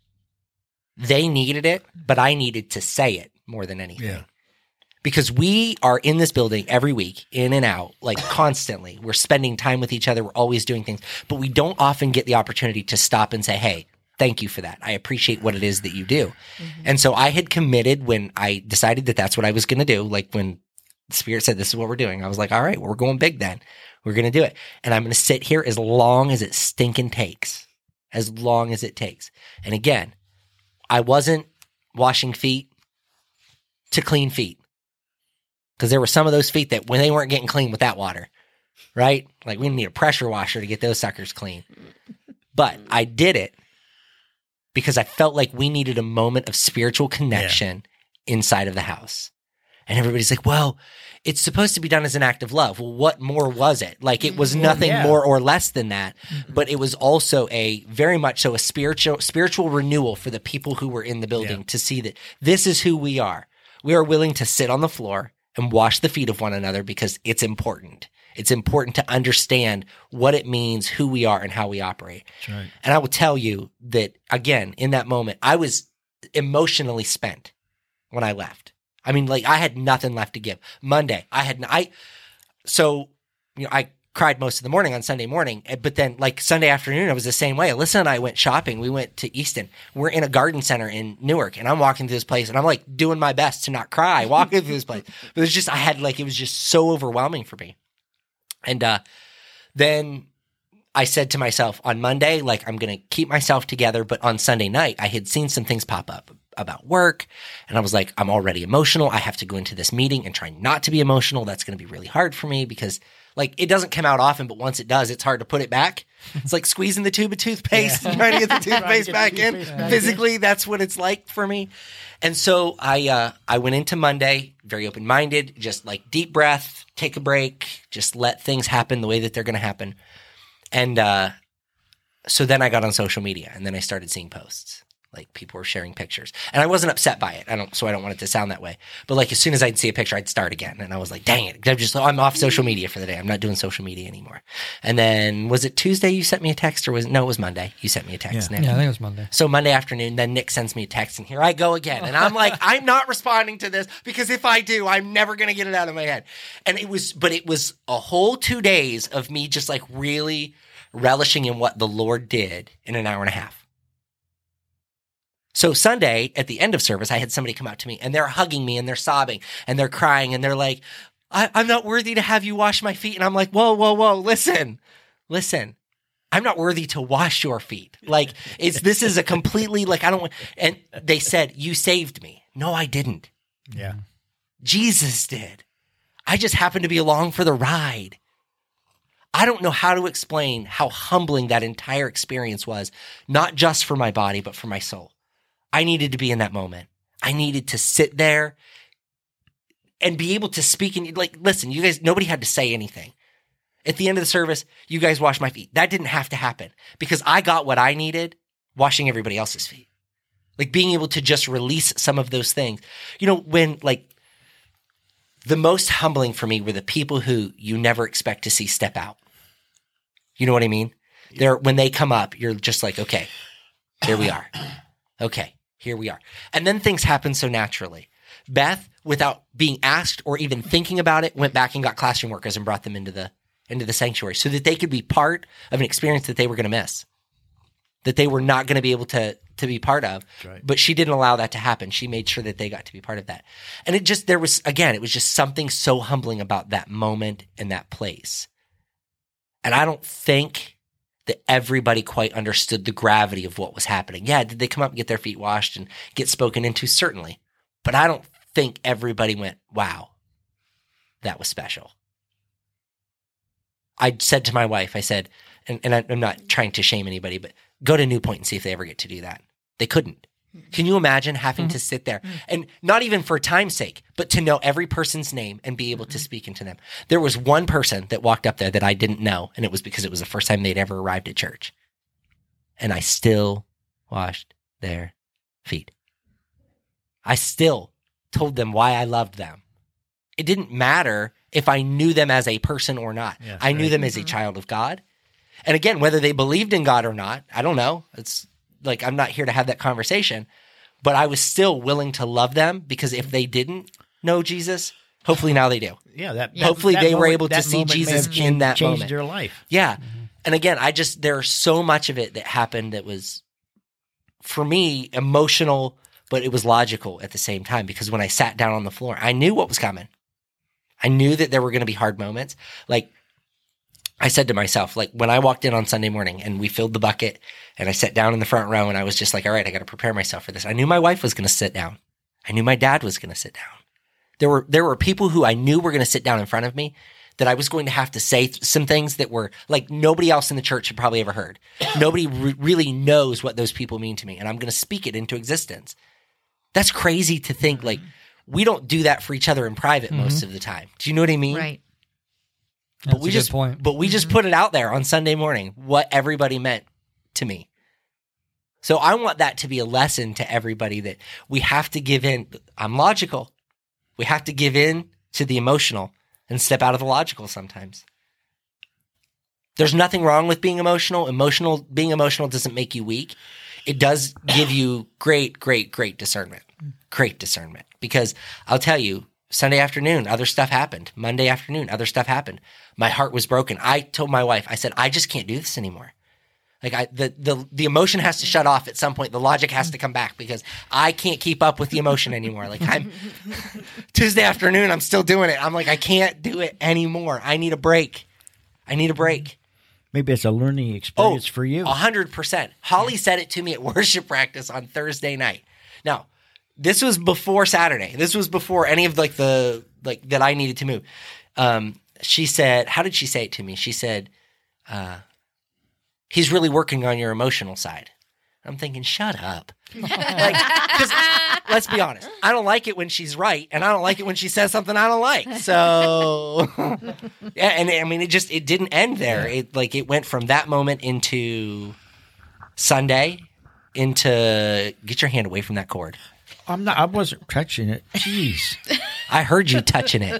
They needed it, but I needed to say it more than anything. Yeah. Because we are in this building every week, in and out, like constantly. We're spending time with each other. We're always doing things. But we don't often get the opportunity to stop and say, hey, thank you for that. I appreciate what it is that you do. And so I had committed when I decided that that's what I was going to do. Like when the Spirit said, this is what we're doing. I was like, all right, we're going big then. We're going to do it. And I'm going to sit here as long as it stinking takes. As long as it takes. And again, I wasn't washing feet to clean feet. Because there were some of those feet that when they weren't getting clean with that water, right? Like we need a pressure washer to get those suckers clean. But I did it because I felt like we needed a moment of spiritual connection inside of the house. And everybody's like, well, it's supposed to be done as an act of love. Well, what more was it? Like it was nothing more or less than that. But it was also a very much so a spiritual renewal for the people who were in the building to see that this is who we are. We are willing to sit on the floor and wash the feet of one another because it's important. It's important to understand what it means, who we are, and how we operate. That's right. And I will tell you that, again, in that moment, I was emotionally spent when I left. I mean, like, I had nothing left to give. Monday, I cried most of the morning on Sunday morning, but then, like, Sunday afternoon, it was the same way. Alyssa and I went shopping. We went to Easton. We're in a garden center in Newark, and I'm walking through this place, and I'm, like, doing my best to not cry walking through this place. But it was just so overwhelming for me. And then I said to myself on Monday, like, I'm going to keep myself together. But on Sunday night, I had seen some things pop up about work. And I was like, I'm already emotional. I have to go into this meeting and try not to be emotional. That's going to be really hard for me because, like, it doesn't come out often. But once it does, it's hard to put it back. It's like squeezing the tube of toothpaste and trying to get the toothpaste back in. Physically, that's what it's like for me. And so I went into Monday very open-minded, just like deep breath, take a break, just let things happen the way that they're going to happen. And so then I got on social media and then I started seeing posts. Like people were sharing pictures, and I wasn't upset by it. I don't want it to sound that way. But like as soon as I'd see a picture, I'd start again, and I was like, "Dang it! I'm off social media for the day. I'm not doing social media anymore." And then was it Tuesday you sent me a text, or it was Monday you sent me a text? Yeah, Nick? I think it was Monday. So Monday afternoon, then Nick sends me a text, and here I go again, and I'm like, I'm not responding to this because if I do, I'm never gonna get it out of my head. And it was a whole 2 days of me just like really relishing in what the Lord did in an hour and a half. So Sunday, at the end of service, I had somebody come out to me, and they're hugging me, and they're sobbing, and they're crying, and they're like, I'm not worthy to have you wash my feet. And I'm like, whoa, listen. I'm not worthy to wash your feet. Like, this is a completely, like, I don't, and they said, you saved me. No, I didn't. Yeah. Jesus did. I just happened to be along for the ride. I don't know how to explain how humbling that entire experience was, not just for my body, but for my soul. I needed to be in that moment. I needed to sit there and be able to speak. And like, listen, you guys, nobody had to say anything. At the end of the service, you guys washed my feet. That didn't have to happen because I got what I needed washing everybody else's feet. Like being able to just release some of those things. You know, when like the most humbling for me were the people who you never expect to see step out. You know what I mean? When they come up, you're just like, okay, here we are. Okay, here we are. And then things happen so naturally. Beth, without being asked or even thinking about it, went back and got classroom workers and brought them into the sanctuary so that they could be part of an experience that they were going to miss, that they were not going to be able to be part of. Right. But she didn't allow that to happen. She made sure that they got to be part of that. And it was just something so humbling about that moment and that place. And I don't think that everybody quite understood the gravity of what was happening. Yeah, did they come up and get their feet washed and get spoken into? Certainly. But I don't think everybody went, wow, that was special. I said to my wife, I said, and I'm not trying to shame anybody, but go to New Point and see if they ever get to do that. They couldn't. Can you imagine having to sit there and not even for time's sake, but to know every person's name and be able to speak into them? There was one person that walked up there that I didn't know, and it was because it was the first time they'd ever arrived at church. And I still washed their feet. I still told them why I loved them. It didn't matter if I knew them as a person or not. Yes, I knew them as a child of God. And again, whether they believed in God or not, I don't know. It's like, I'm not here to have that conversation, but I was still willing to love them because if they didn't know Jesus, hopefully now they do. Yeah. Hopefully that they were moment- able to that see moment may Jesus have in that changed moment. their life. Yeah. And again, there's so much of it that happened that was, for me, emotional, but it was logical at the same time because when I sat down on the floor, I knew what was coming. I knew that there were going to be hard moments. Like, I said to myself, like when I walked in on Sunday morning and we filled the bucket and I sat down in the front row and I was just like, all right, I got to prepare myself for this. I knew my wife was going to sit down. I knew my dad was going to sit down. There were people who I knew were going to sit down in front of me that I was going to have to say some things that were like nobody else in the church had probably ever heard. Nobody really knows what those people mean to me. And I'm going to speak it into existence. That's crazy to think like we don't do that for each other in private most of the time. Do you know what I mean? Right. But That's a good point. But we just put it out there on Sunday morning, what everybody meant to me. So I want that to be a lesson to everybody that we have to give in. I'm logical. We have to give in to the emotional and step out of the logical sometimes. There's nothing wrong with being emotional. Being emotional doesn't make you weak. It does give you great discernment. Great discernment. Because I'll tell you, Sunday afternoon, other stuff happened. Monday afternoon, other stuff happened. My heart was broken. I told my wife, I said, I just can't do this anymore. Like the emotion has to shut off at some point. The logic has to come back because I can't keep up with the emotion anymore. Like I'm Tuesday afternoon, I'm still doing it. I'm like, I can't do it anymore. I need a break. Maybe it's a learning experience for you. 100%. Holly said it to me at worship practice on Thursday night. Now, this was before Saturday. This was before any of that I needed to move. She said, how did she say it to me? She said, he's really working on your emotional side. I'm thinking, shut up. Because let's be honest, I don't like it when she's right, and I don't like it when she says something I don't like. So, yeah, and I mean, it didn't end there. It went from that moment into Sunday, into get your hand away from that cord. I wasn't touching it. Jeez. I heard you touching it.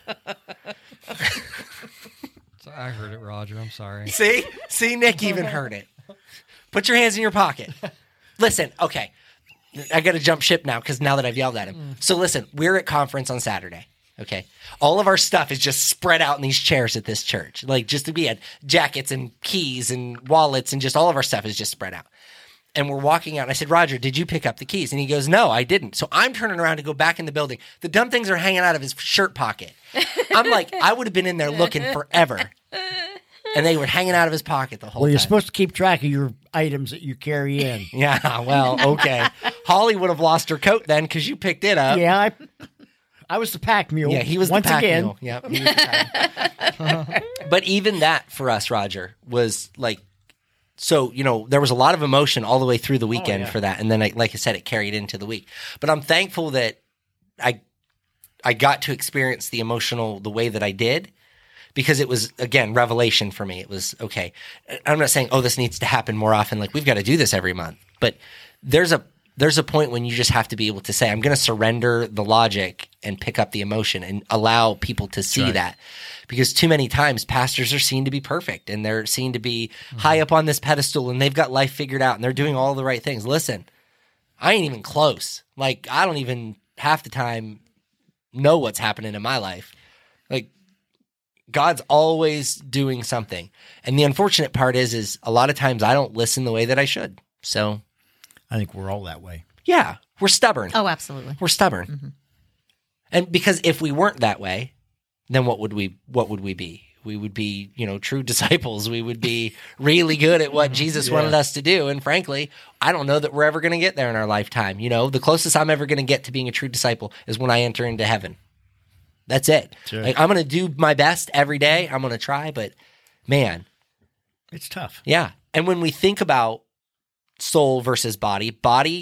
I heard it, Roger. I'm sorry. See, Nick even heard it. Put your hands in your pocket. Listen, okay. I got to jump ship now because now that I've yelled at him. So listen, we're at conference on Saturday. Okay. All of our stuff is just spread out in these chairs at this church. Like just we had jackets and keys and wallets and just all of our stuff is just spread out. And we're walking out and I said, Roger, did you pick up the keys? And he goes, no, I didn't. So I'm turning around to go back in the building. The dumb things are hanging out of his shirt pocket. I'm like, I would have been in there looking forever. And they were hanging out of his pocket the whole Well, time. you're supposed to keep track of your items that you carry in. Yeah, well, okay. Holly would have lost her coat then because you picked it up. Yeah, I was the pack mule. Yeah, he was once the pack again. mule. Yep, he was the pack. But even that for us, Roger, was like, so, there was a lot of emotion all the way through the weekend for that. And then, like I said, it carried into the week. But I'm thankful that I got to experience the way that I did. Because it was, again, revelation for me. It was, okay, I'm not saying, this needs to happen more often. Like, we've got to do this every month. But there's a point when you just have to be able to say, I'm going to surrender the logic and pick up the emotion and allow people to see that. Because too many times pastors are seen to be perfect and they're seen to be high up on this pedestal and they've got life figured out and they're doing all the right things. Listen, I ain't even close. Like, I don't even half the time know what's happening in my life. Like, God's always doing something. And the unfortunate part is a lot of times I don't listen the way that I should. So I think we're all that way. yeah, we're stubborn. Oh, absolutely. We're stubborn. Mm-hmm. And because if we weren't that way, then what would we be? We would be, true disciples. We would be really good at what Jesus wanted us to do. And frankly, I don't know that we're ever going to get there in our lifetime. The closest I'm ever going to get to being a true disciple is when I enter into heaven. That's it. Right. Like, I'm going to do my best every day. I'm going to try, but man, It's tough. yeah. And when we think about soul versus body,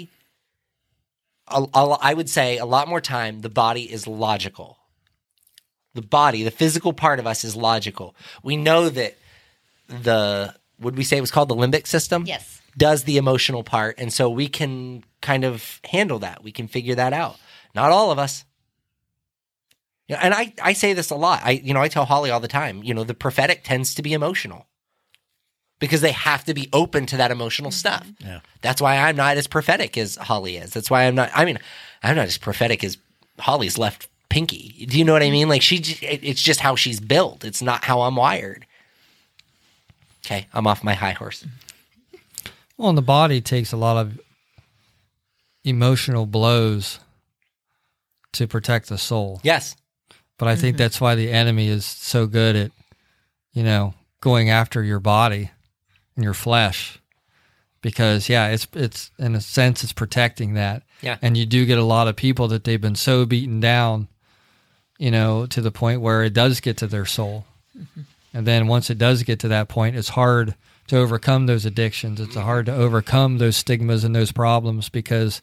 I would say a lot more time, the body is logical. The body, the physical part of us is logical. We know that would we say it was called the limbic system? Yes. Does the emotional part. And so we can kind of handle that. We can figure that out. Not all of us. And I say this a lot. I tell Holly all the time, the prophetic tends to be emotional because they have to be open to that emotional stuff. Yeah. That's why I'm not as prophetic as Holly is. That's why I'm not as prophetic as Holly's left pinky. Do you know what I mean? Like it's just how she's built. It's not how I'm wired. Okay. I'm off my high horse. Well, and the body takes a lot of emotional blows to protect the soul. Yes. But I think that's why the enemy is so good at, going after your body and your flesh, because it's in a sense it's protecting that. Yeah. And you do get a lot of people that they've been so beaten down, to the point where it does get to their soul. Mm-hmm. And then once it does get to that point, it's hard to overcome those addictions. It's hard to overcome those stigmas and those problems because,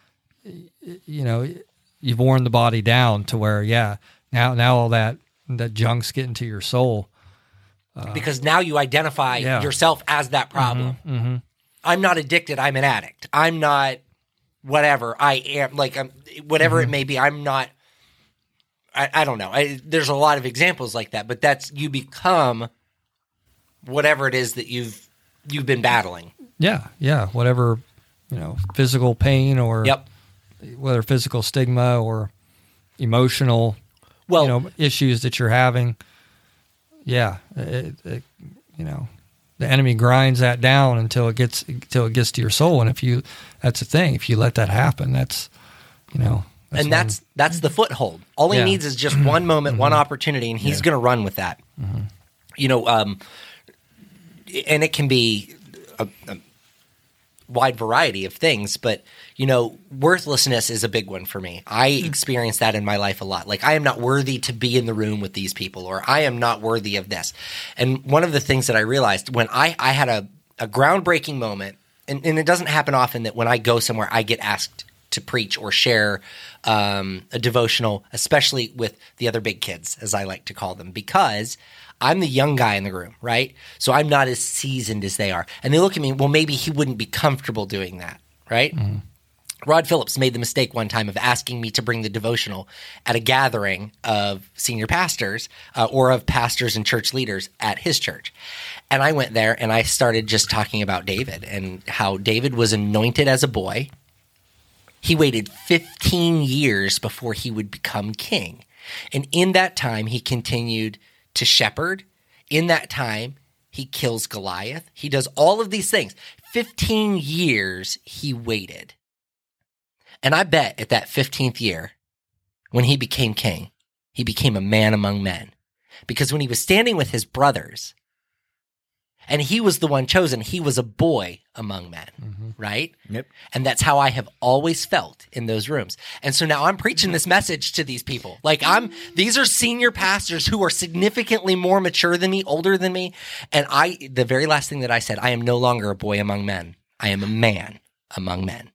you've worn the body down to where, now all that junk's getting to your soul. Because now you identify yourself as that problem. Mm-hmm. I'm not addicted. I'm an addict. I'm not whatever. I am whatever it may be. I'm not. I don't know. There's a lot of examples like that, but that's you become whatever it is that you've been battling. Yeah. Whatever, physical pain or whether physical stigma or emotional, issues that you're having. Yeah, the enemy grinds that down until it gets to your soul. And that's the thing. If you let that happen, that's the foothold. All he needs is just one moment, one opportunity, and he's going to run with that. Mm-hmm. And it can be a wide variety of things, but worthlessness is a big one for me. I experience that in my life a lot. Like, I am not worthy to be in the room with these people, or I am not worthy of this. And one of the things that I realized when I had a groundbreaking moment, and it doesn't happen often that when I go somewhere I get asked to preach or share a devotional, especially with the other big kids, as I like to call them, because I'm the young guy in the room, right? So I'm not as seasoned as they are. And they look at me, well, maybe he wouldn't be comfortable doing that, right? Mm-hmm. Rod Phillips made the mistake one time of asking me to bring the devotional at a gathering of senior pastors or of pastors and church leaders at his church. And I went there and I started just talking about David and how David was anointed as a boy. He waited 15 years before he would become king. And in that time, he continued to shepherd. In that time, he kills Goliath. He does all of these things. 15 years he waited. And I bet at that 15th year, when he became king, he became a man among men. Because when he was standing with his brothers, and he was the one chosen, he was a boy among men, right? Yep. And that's how I have always felt in those rooms. And so now I'm preaching this message to these people. Like these are senior pastors who are significantly more mature than me, older than me. And the very last thing that I said, I am no longer a boy among men. I am a man among men.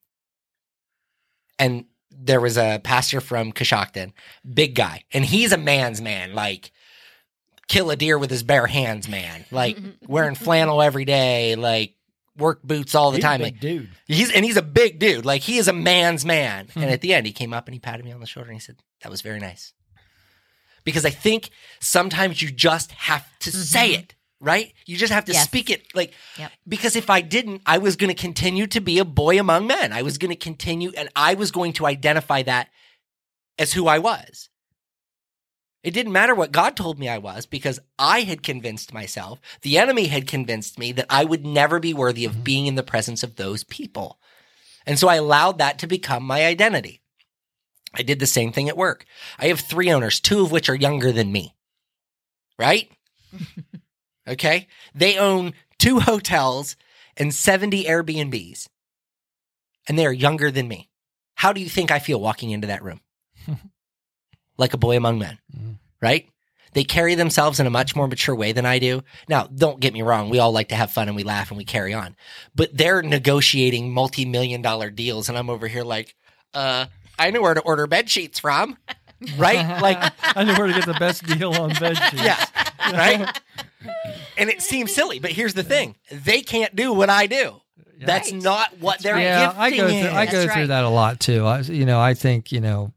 And there was a pastor from Coshocton, big guy, and he's a man's man, like kill a deer with his bare hands, man, like wearing flannel every day, like work boots all the time. He's a big dude. He's a big dude. Like he is a man's man. And at the end, he came up and he patted me on the shoulder and he said, "That was very nice." Because I think sometimes you just have to say it. Right? You just have to speak it because if I didn't, I was going to continue to be a boy among men. I was going to continue and I was going to identify that as who I was. It didn't matter what God told me I was because I had convinced myself, the enemy had convinced me that I would never be worthy of being in the presence of those people. And so I allowed that to become my identity. I did the same thing at work. I have 3 owners, 2 of which are younger than me. Right? Okay? They own 2 hotels and 70 Airbnbs. And they are younger than me. How do you think I feel walking into that room? Like a boy among men, right? They carry themselves in a much more mature way than I do. Now, don't get me wrong. We all like to have fun and we laugh and we carry on. But they're negotiating multi-million-dollar deals. And I'm over here like, I know where to order bed sheets from, right? Like I know where to get the best deal on bed sheets. Yeah, right? And it seems silly, but here's the thing. They can't do what I do. That's not what their gifting is. I go through that a lot too. I think,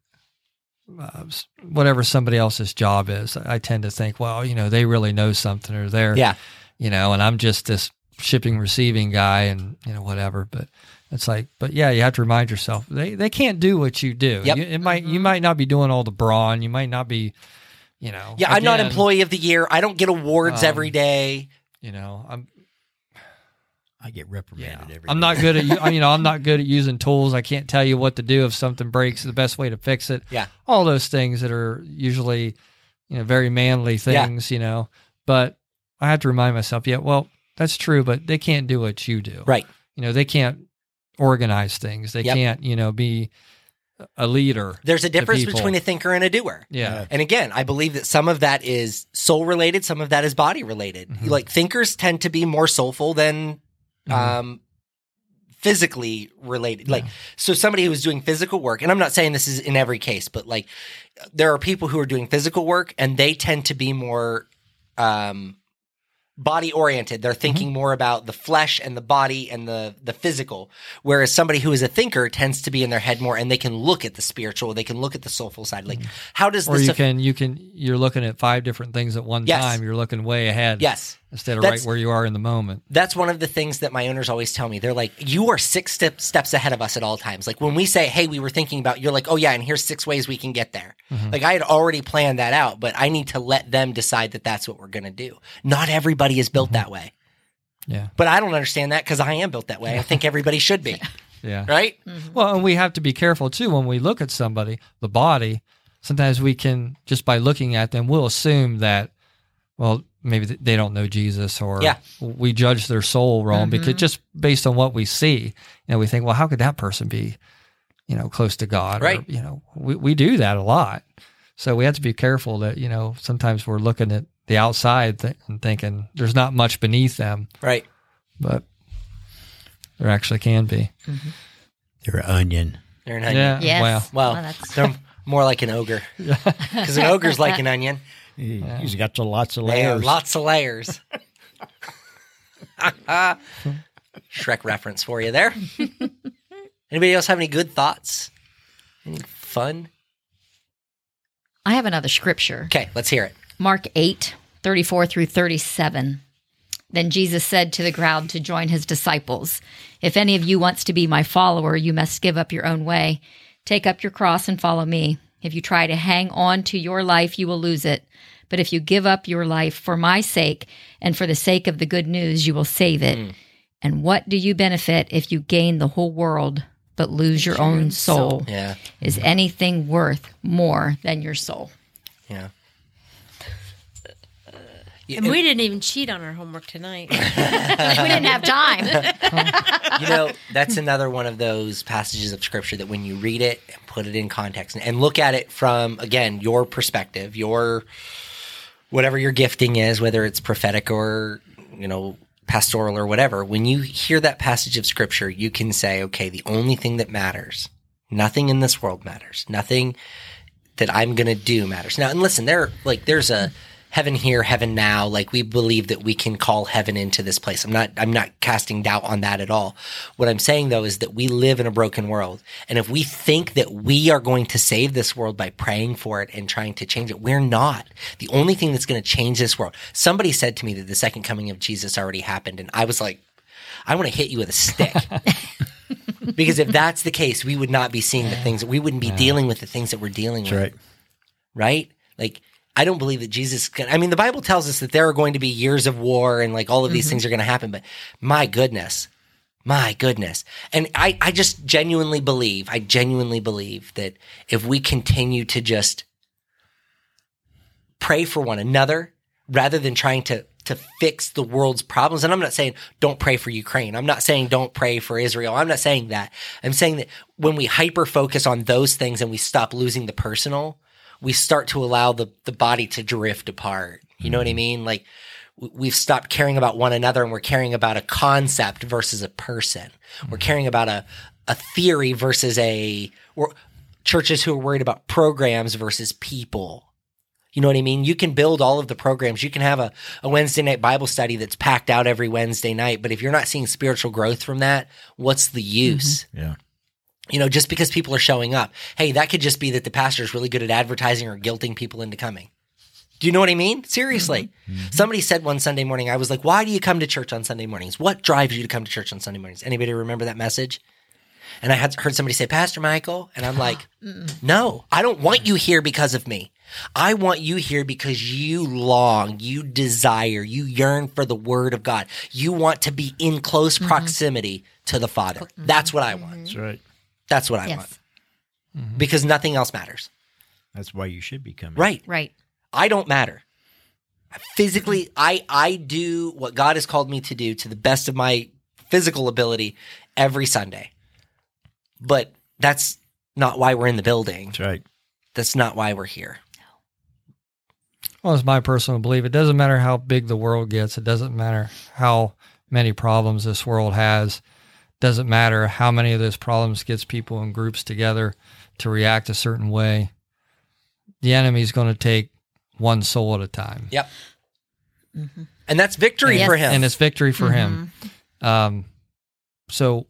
whatever somebody else's job is, I tend to think, well, they really know something or they're, and I'm just this shipping, receiving guy and, whatever. But it's like, you have to remind yourself, they can't do what you do. Yep. You might not be doing all the brawn. You might not be, I'm not employee of the year. I don't get awards every day. I get reprimanded every day. I'm not good at I'm not good at using tools. I can't tell you what to do if something breaks, the best way to fix it. Yeah. All those things that are usually, very manly things, But I have to remind myself, well, that's true, but they can't do what you do. Right. They can't organize things. They can't, be a leader. There's a difference between a thinker and a doer. Yeah. And again, I believe that some of that is soul related, some of that is body related. Like thinkers tend to be more soulful than physically related. Like, so somebody who is doing physical work, and I'm not saying this is in every case, but like there are people who are doing physical work and they tend to be more body oriented. They're thinking more about the flesh and the body and the physical. Whereas somebody who is a thinker tends to be in their head more and they can look at the spiritual, they can look at the soulful side. Like how does this you're looking at 5 different things at one time. You're looking way ahead. Yes. Instead of right where you are in the moment. That's one of the things that my owners always tell me. They're like, you are 6 steps ahead of us at all times. Like when we say, hey, we were thinking about, you're like, oh yeah, and here's 6 ways we can get there. Like I had already planned that out, but I need to let them decide that that's what we're going to do. Not everybody is built that way. Yeah. But I don't understand that because I am built that way. I think everybody should be. Yeah. Right? Well, and we have to be careful too when we look at somebody, the body. Sometimes we can, just by looking at them, we'll assume that, well, maybe they don't know Jesus or we judge their soul wrong because just based on what we see, we think, well, how could that person be, close to God? Right. Or, we do that a lot. So we have to be careful that, sometimes we're looking at the outside and thinking there's not much beneath them. Right. But there actually can be. They're an onion. They're an onion. Yeah. Yes. Wow. Well, that's they're more like an ogre. Because an ogre's like an onion. He's got lots of They have layers. lots of layers. Shrek reference for you there. Anybody else have any good thoughts? Any fun? I have another scripture. Okay, let's hear it. Mark 8:34-37. Then Jesus said to the crowd to join his disciples, "If any of you wants to be my follower, you must give up your own way. Take up your cross and follow me. If you try to hang on to your life, you will lose it. But if you give up your life for my sake and for the sake of the good news, you will save it. And what do you benefit if you gain the whole world but lose your own soul? Yeah, Is anything worth more than your soul?" yeah. And we didn't even cheat on our homework tonight. We didn't have time. You know, that's another one of those passages of scripture that when you read it and put it in context and look at it from, again, your perspective, your whatever your gifting is, whether it's prophetic or, pastoral or whatever, when you hear that passage of scripture, you can say, okay, the only thing that matters, nothing in this world matters. Nothing that I'm going to do matters. Now, and listen, there's a heaven here, heaven now. Like, we believe that we can call heaven into this place. I'm not casting doubt on that at all. What I'm saying though is that we live in a broken world. And if we think that we are going to save this world by praying for it and trying to change it, we're not. The only thing that's going to change this world. Somebody said to me that the second coming of Jesus already happened. And I was like, I want to hit you with a stick. Because if that's the case, we would not be seeing the things, we wouldn't be dealing with the things that we're dealing with. That's right. Right? Like, I don't believe that Jesus can. I mean, the Bible tells us that there are going to be years of war and like all of these things are going to happen, but my goodness. And I just genuinely believe that if we continue to just pray for one another rather than trying to fix the world's problems. And I'm not saying don't pray for Ukraine. I'm not saying don't pray for Israel. I'm not saying that. I'm saying that when we hyper focus on those things and we stop losing the personal, we start to allow the body to drift apart. You know what I mean? Like, we've stopped caring about one another and we're caring about a concept versus a person. We're caring about a theory versus churches who are worried about programs versus people. You know what I mean? You can build all of the programs. You can have a Wednesday night Bible study that's packed out every Wednesday night. But if you're not seeing spiritual growth from that, what's the use? Yeah. Just because people are showing up. Hey, that could just be that the pastor is really good at advertising or guilting people into coming. Do you know what I mean? Seriously. Somebody said one Sunday morning, I was like, why do you come to church on Sunday mornings? What drives you to come to church on Sunday mornings? Anybody remember that message? And I had heard somebody say, Pastor Michael. And I'm like, no, I don't want you here because of me. I want you here because you long, you desire, you yearn for the word of God. You want to be in close proximity to the Father. That's what I want. That's right. That's what I want. Because nothing else matters. That's why you should be coming. Right. Right. I don't matter. Physically, I do what God has called me to do to the best of my physical ability every Sunday. But that's not why we're in the building. That's right. That's not why we're here. Well, it's my personal belief. It doesn't matter how big the world gets. It doesn't matter how many problems this world has. Doesn't matter how many of those problems gets people in groups together to react a certain way. The enemy's going to take one soul at a time. Yep. And that's victory for him. And it's victory for him. So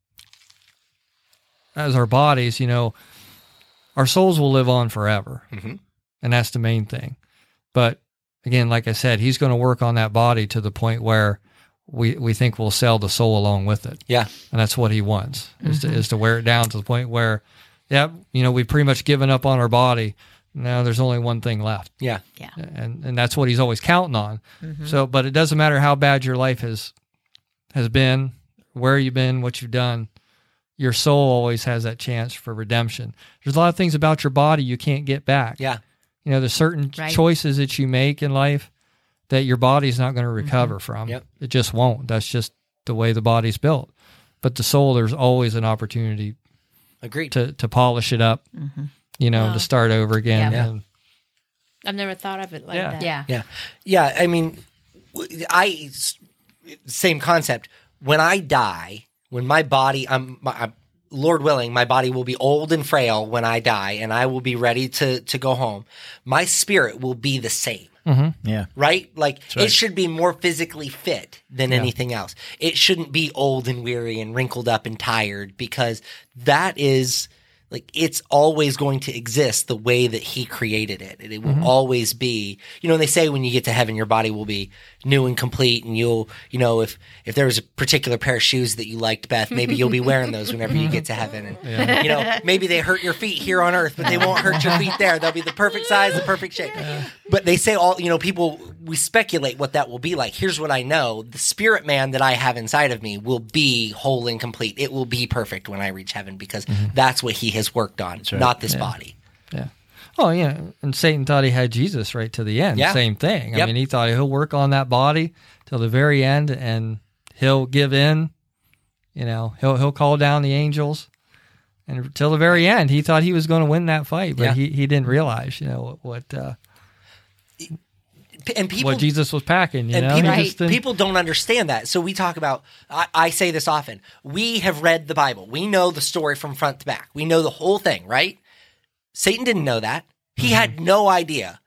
as our bodies, our souls will live on forever. And that's the main thing. But again, like I said, he's going to work on that body to the point where we think we'll sell the soul along with it. Yeah. And that's what he wants, is to wear it down to the point where, we've pretty much given up on our body. Now there's only one thing left. Yeah. Yeah. And that's what he's always counting on. So, but it doesn't matter how bad your life has been, where you've been, what you've done. Your soul always has that chance for redemption. There's a lot of things about your body you can't get back. Yeah. There's certain choices that you make in life that your body's not going to recover from. Yep. It just won't. That's just the way the body's built. But the soul, there's always an opportunity Agreed. to polish it up, to start over again. Yeah. And I've never thought of it like Yeah. that. Yeah. Yeah. Yeah. I mean, same concept. When I die, when my body, Lord willing, my body will be old and frail when I die, and I will be ready to go home. My spirit will be the same. Yeah. Right? Like right. it should be more physically fit than anything else. It shouldn't be old and weary and wrinkled up and tired, because that is like, it's always going to exist the way that he created it. It will always be, they say when you get to heaven, your body will be new and complete, and you'll, if there was a particular pair of shoes that you liked, Beth, maybe you'll be wearing those whenever you get to heaven. And, maybe they hurt your feet here on earth, but they won't hurt your feet there. They'll be the perfect size, the perfect shape. But they say people, we speculate what that will be like. Here's what I know. The spirit man that I have inside of me will be whole and complete. It will be perfect when I reach heaven, because that's what he has worked on, not this body. Yeah. Oh, yeah. And Satan thought he had Jesus right to the end. Yeah. Same thing. Yep. I mean, he thought he'll work on that body till the very end, and he'll give in. He'll call down the angels. And till the very end, he thought he was going to win that fight, but he didn't realize, what Jesus was packing. People don't understand that. So we talk about, I say this often, we have read the Bible. We know the story from front to back. We know the whole thing, right? Satan didn't know that. He had no idea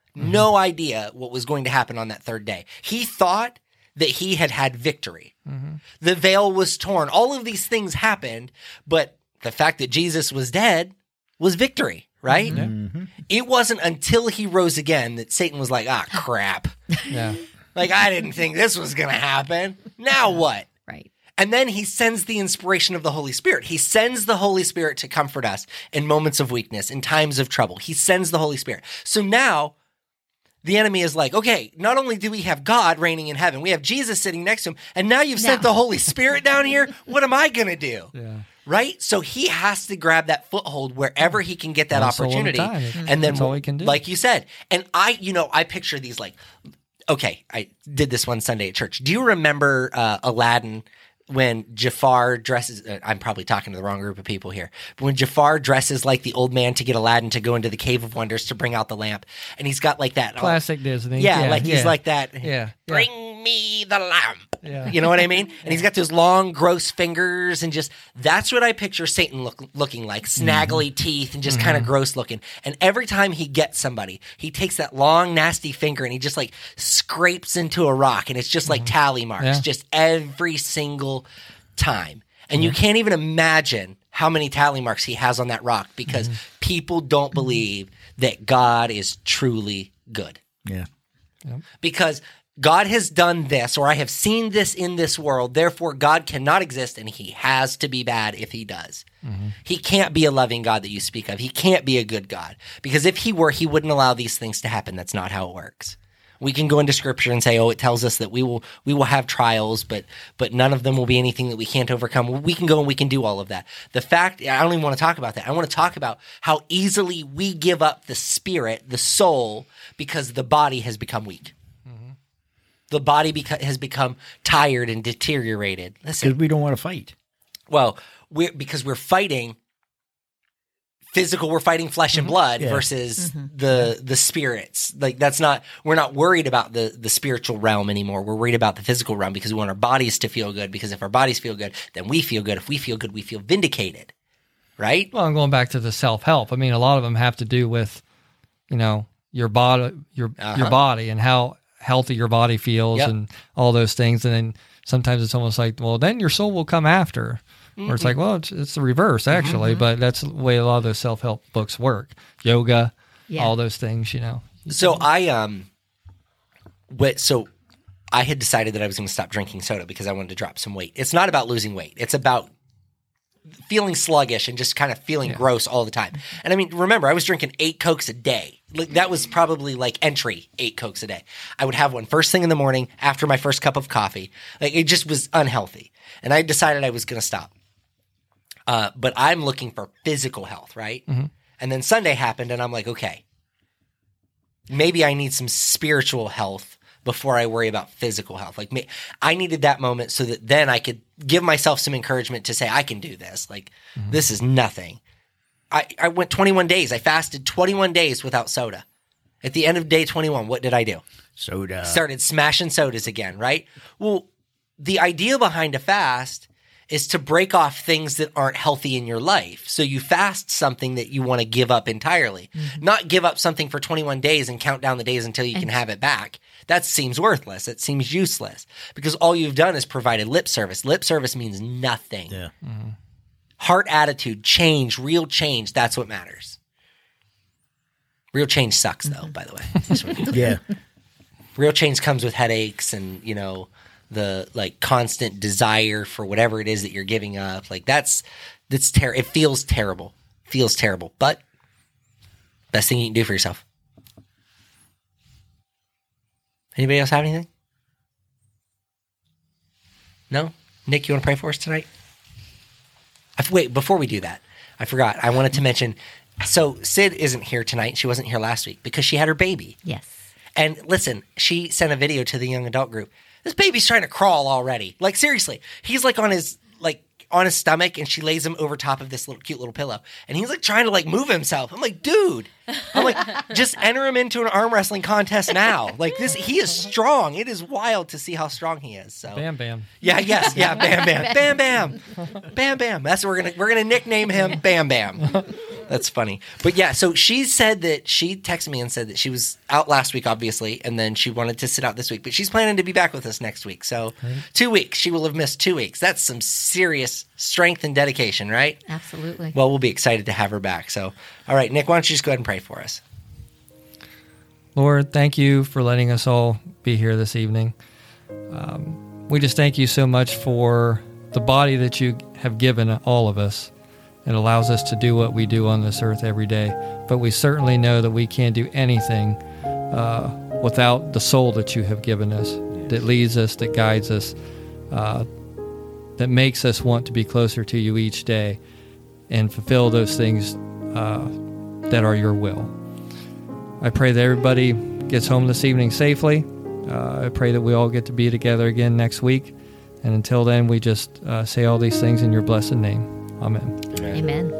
what was going to happen on that third day. He thought that he had victory. The veil was torn. All of these things happened, but the fact that Jesus was dead was victory. Right? It wasn't until he rose again that Satan was like, crap. Yeah. Like, I didn't think this was going to happen. Now what? Right. And then he sends the inspiration of the Holy Spirit. He sends the Holy Spirit to comfort us in moments of weakness, in times of trouble. He sends the Holy Spirit. So now the enemy is like, okay, not only do we have God reigning in heaven, we have Jesus sitting next to him, and now you've sent the Holy Spirit down here. What am I going to do? Yeah. Right? So he has to grab that foothold wherever he can get that opportunity. And then, that's all he can do. Like you said. And I picture these like, okay, I did this one Sunday at church. Do you remember Aladdin when Jafar dresses, I'm probably talking to the wrong group of people here, but when Jafar dresses like the old man to get Aladdin to go into the Cave of Wonders to bring out the lamp, and he's got like that. Classic Disney. He's like that. Yeah. Bring me the lamp. Yeah. You know what I mean? And he's got those long, gross fingers, and just, that's what I picture Satan looking like, snaggly teeth and just kind of gross looking. And every time he gets somebody, he takes that long, nasty finger and he just like scrapes into a rock, and it's just like tally marks, just every single time. And you can't even imagine how many tally marks he has on that rock, because people don't believe that God is truly good. Yeah. Because God has done this, or I have seen this in this world, therefore God cannot exist, and he has to be bad if he does. He can't be a loving God that you speak of. He can't be a good God, because if he were, he wouldn't allow these things to happen. That's not how it works. We can go into scripture and say, it tells us that we will have trials, but none of them will be anything that we can't overcome. We can go and we can do all of that. The fact, I don't even want to talk about that. I want to talk about how easily we give up the spirit, the soul, because the body has become weak. The body has become tired and deteriorated. Listen, Because we don't want to fight. well, because we're fighting physical, we're fighting flesh and blood versus the spirits. Like, we're not worried about the spiritual realm anymore. We're worried about the physical realm, because we want our bodies to feel good, because if our bodies feel good, then we feel good. If we feel good, we feel vindicated. Right? Well, I'm going back to the self-help. I mean, a lot of them have to do with, your body, your body, and how healthy your body feels, and all those things. And then sometimes it's almost like, well, then your soul will come after. Or it's like, well, it's the reverse, actually. But that's the way a lot of those self-help books work. Yoga, all those things, So I had decided that I was going to stop drinking soda because I wanted to drop some weight. It's not about losing weight. It's about feeling sluggish and just kind of feeling gross all the time. And I mean, remember, I was drinking 8 Cokes a day. Like, that was probably like entry 8 Cokes a day. I would have one first thing in the morning after my first cup of coffee. Like, it just was unhealthy. And I decided I was going to stop. But I'm looking for physical health, right? And then Sunday happened, and I'm like, okay, maybe I need some spiritual health before I worry about physical health. Like, I needed that moment so that then I could give myself some encouragement to say, I can do this. Like, this is nothing. I went 21 days. I fasted 21 days without soda. At the end of day 21, what did I do? Soda. Started smashing sodas again, right? Well, the idea behind a fast is to break off things that aren't healthy in your life. So you fast something that you want to give up entirely, not give up something for 21 days and count down the days until you can have it back. That seems worthless. It seems useless because all you've done is provided lip service. Lip service means nothing. Yeah. Heart attitude, change, real change, that's what matters. Real change sucks though, by the way. Yeah. Real change comes with headaches and, the like constant desire for whatever it is that you're giving up. Like that's it feels terrible. But best thing you can do for yourself. Anybody else have anything? No? Nick, you want to pray for us tonight? Wait, before we do that, I forgot. I wanted to mention, so Sid isn't here tonight. She wasn't here last week because she had her baby. Yes. And listen, she sent a video to the young adult group. This baby's trying to crawl already. Like seriously, he's like on his stomach, and she lays him over top of this cute little pillow, and he's like trying to like move himself. I'm like, dude, just enter him into an arm wrestling contest now. Like this, he is strong. It is wild to see how strong he is. So Bam Bam. yeah, yes, yeah, Bam Bam, Bam Bam, Bam Bam. That's what we're gonna nickname him, Bam Bam. That's funny. But yeah, so she said that she texted me and said that she was out last week, obviously, and then she wanted to sit out this week, but she's planning to be back with us next week. So 2 weeks, she will have missed 2 weeks. That's some serious strength and dedication, right? Absolutely. Well, we'll be excited to have her back. So, all right, Nick, why don't you just go ahead and pray for us? Lord, thank you for letting us all be here this evening. We just thank you so much for the body that you have given all of us. It allows us to do what we do on this earth every day. But we certainly know that we can't do anything without the soul that you have given us, that leads us, that guides us, that makes us want to be closer to you each day and fulfill those things that are your will. I pray that everybody gets home this evening safely. I pray that we all get to be together again next week. And until then, we just say all these things in your blessed name. Amen. Amen.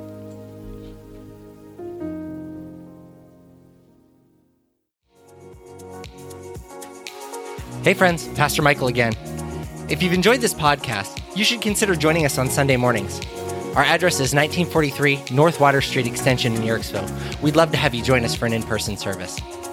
Hey friends, Pastor Michael again. If you've enjoyed this podcast, you should consider joining us on Sunday mornings. Our address is 1943 North Water Street Extension in Yorksville. We'd love to have you join us for an in-person service.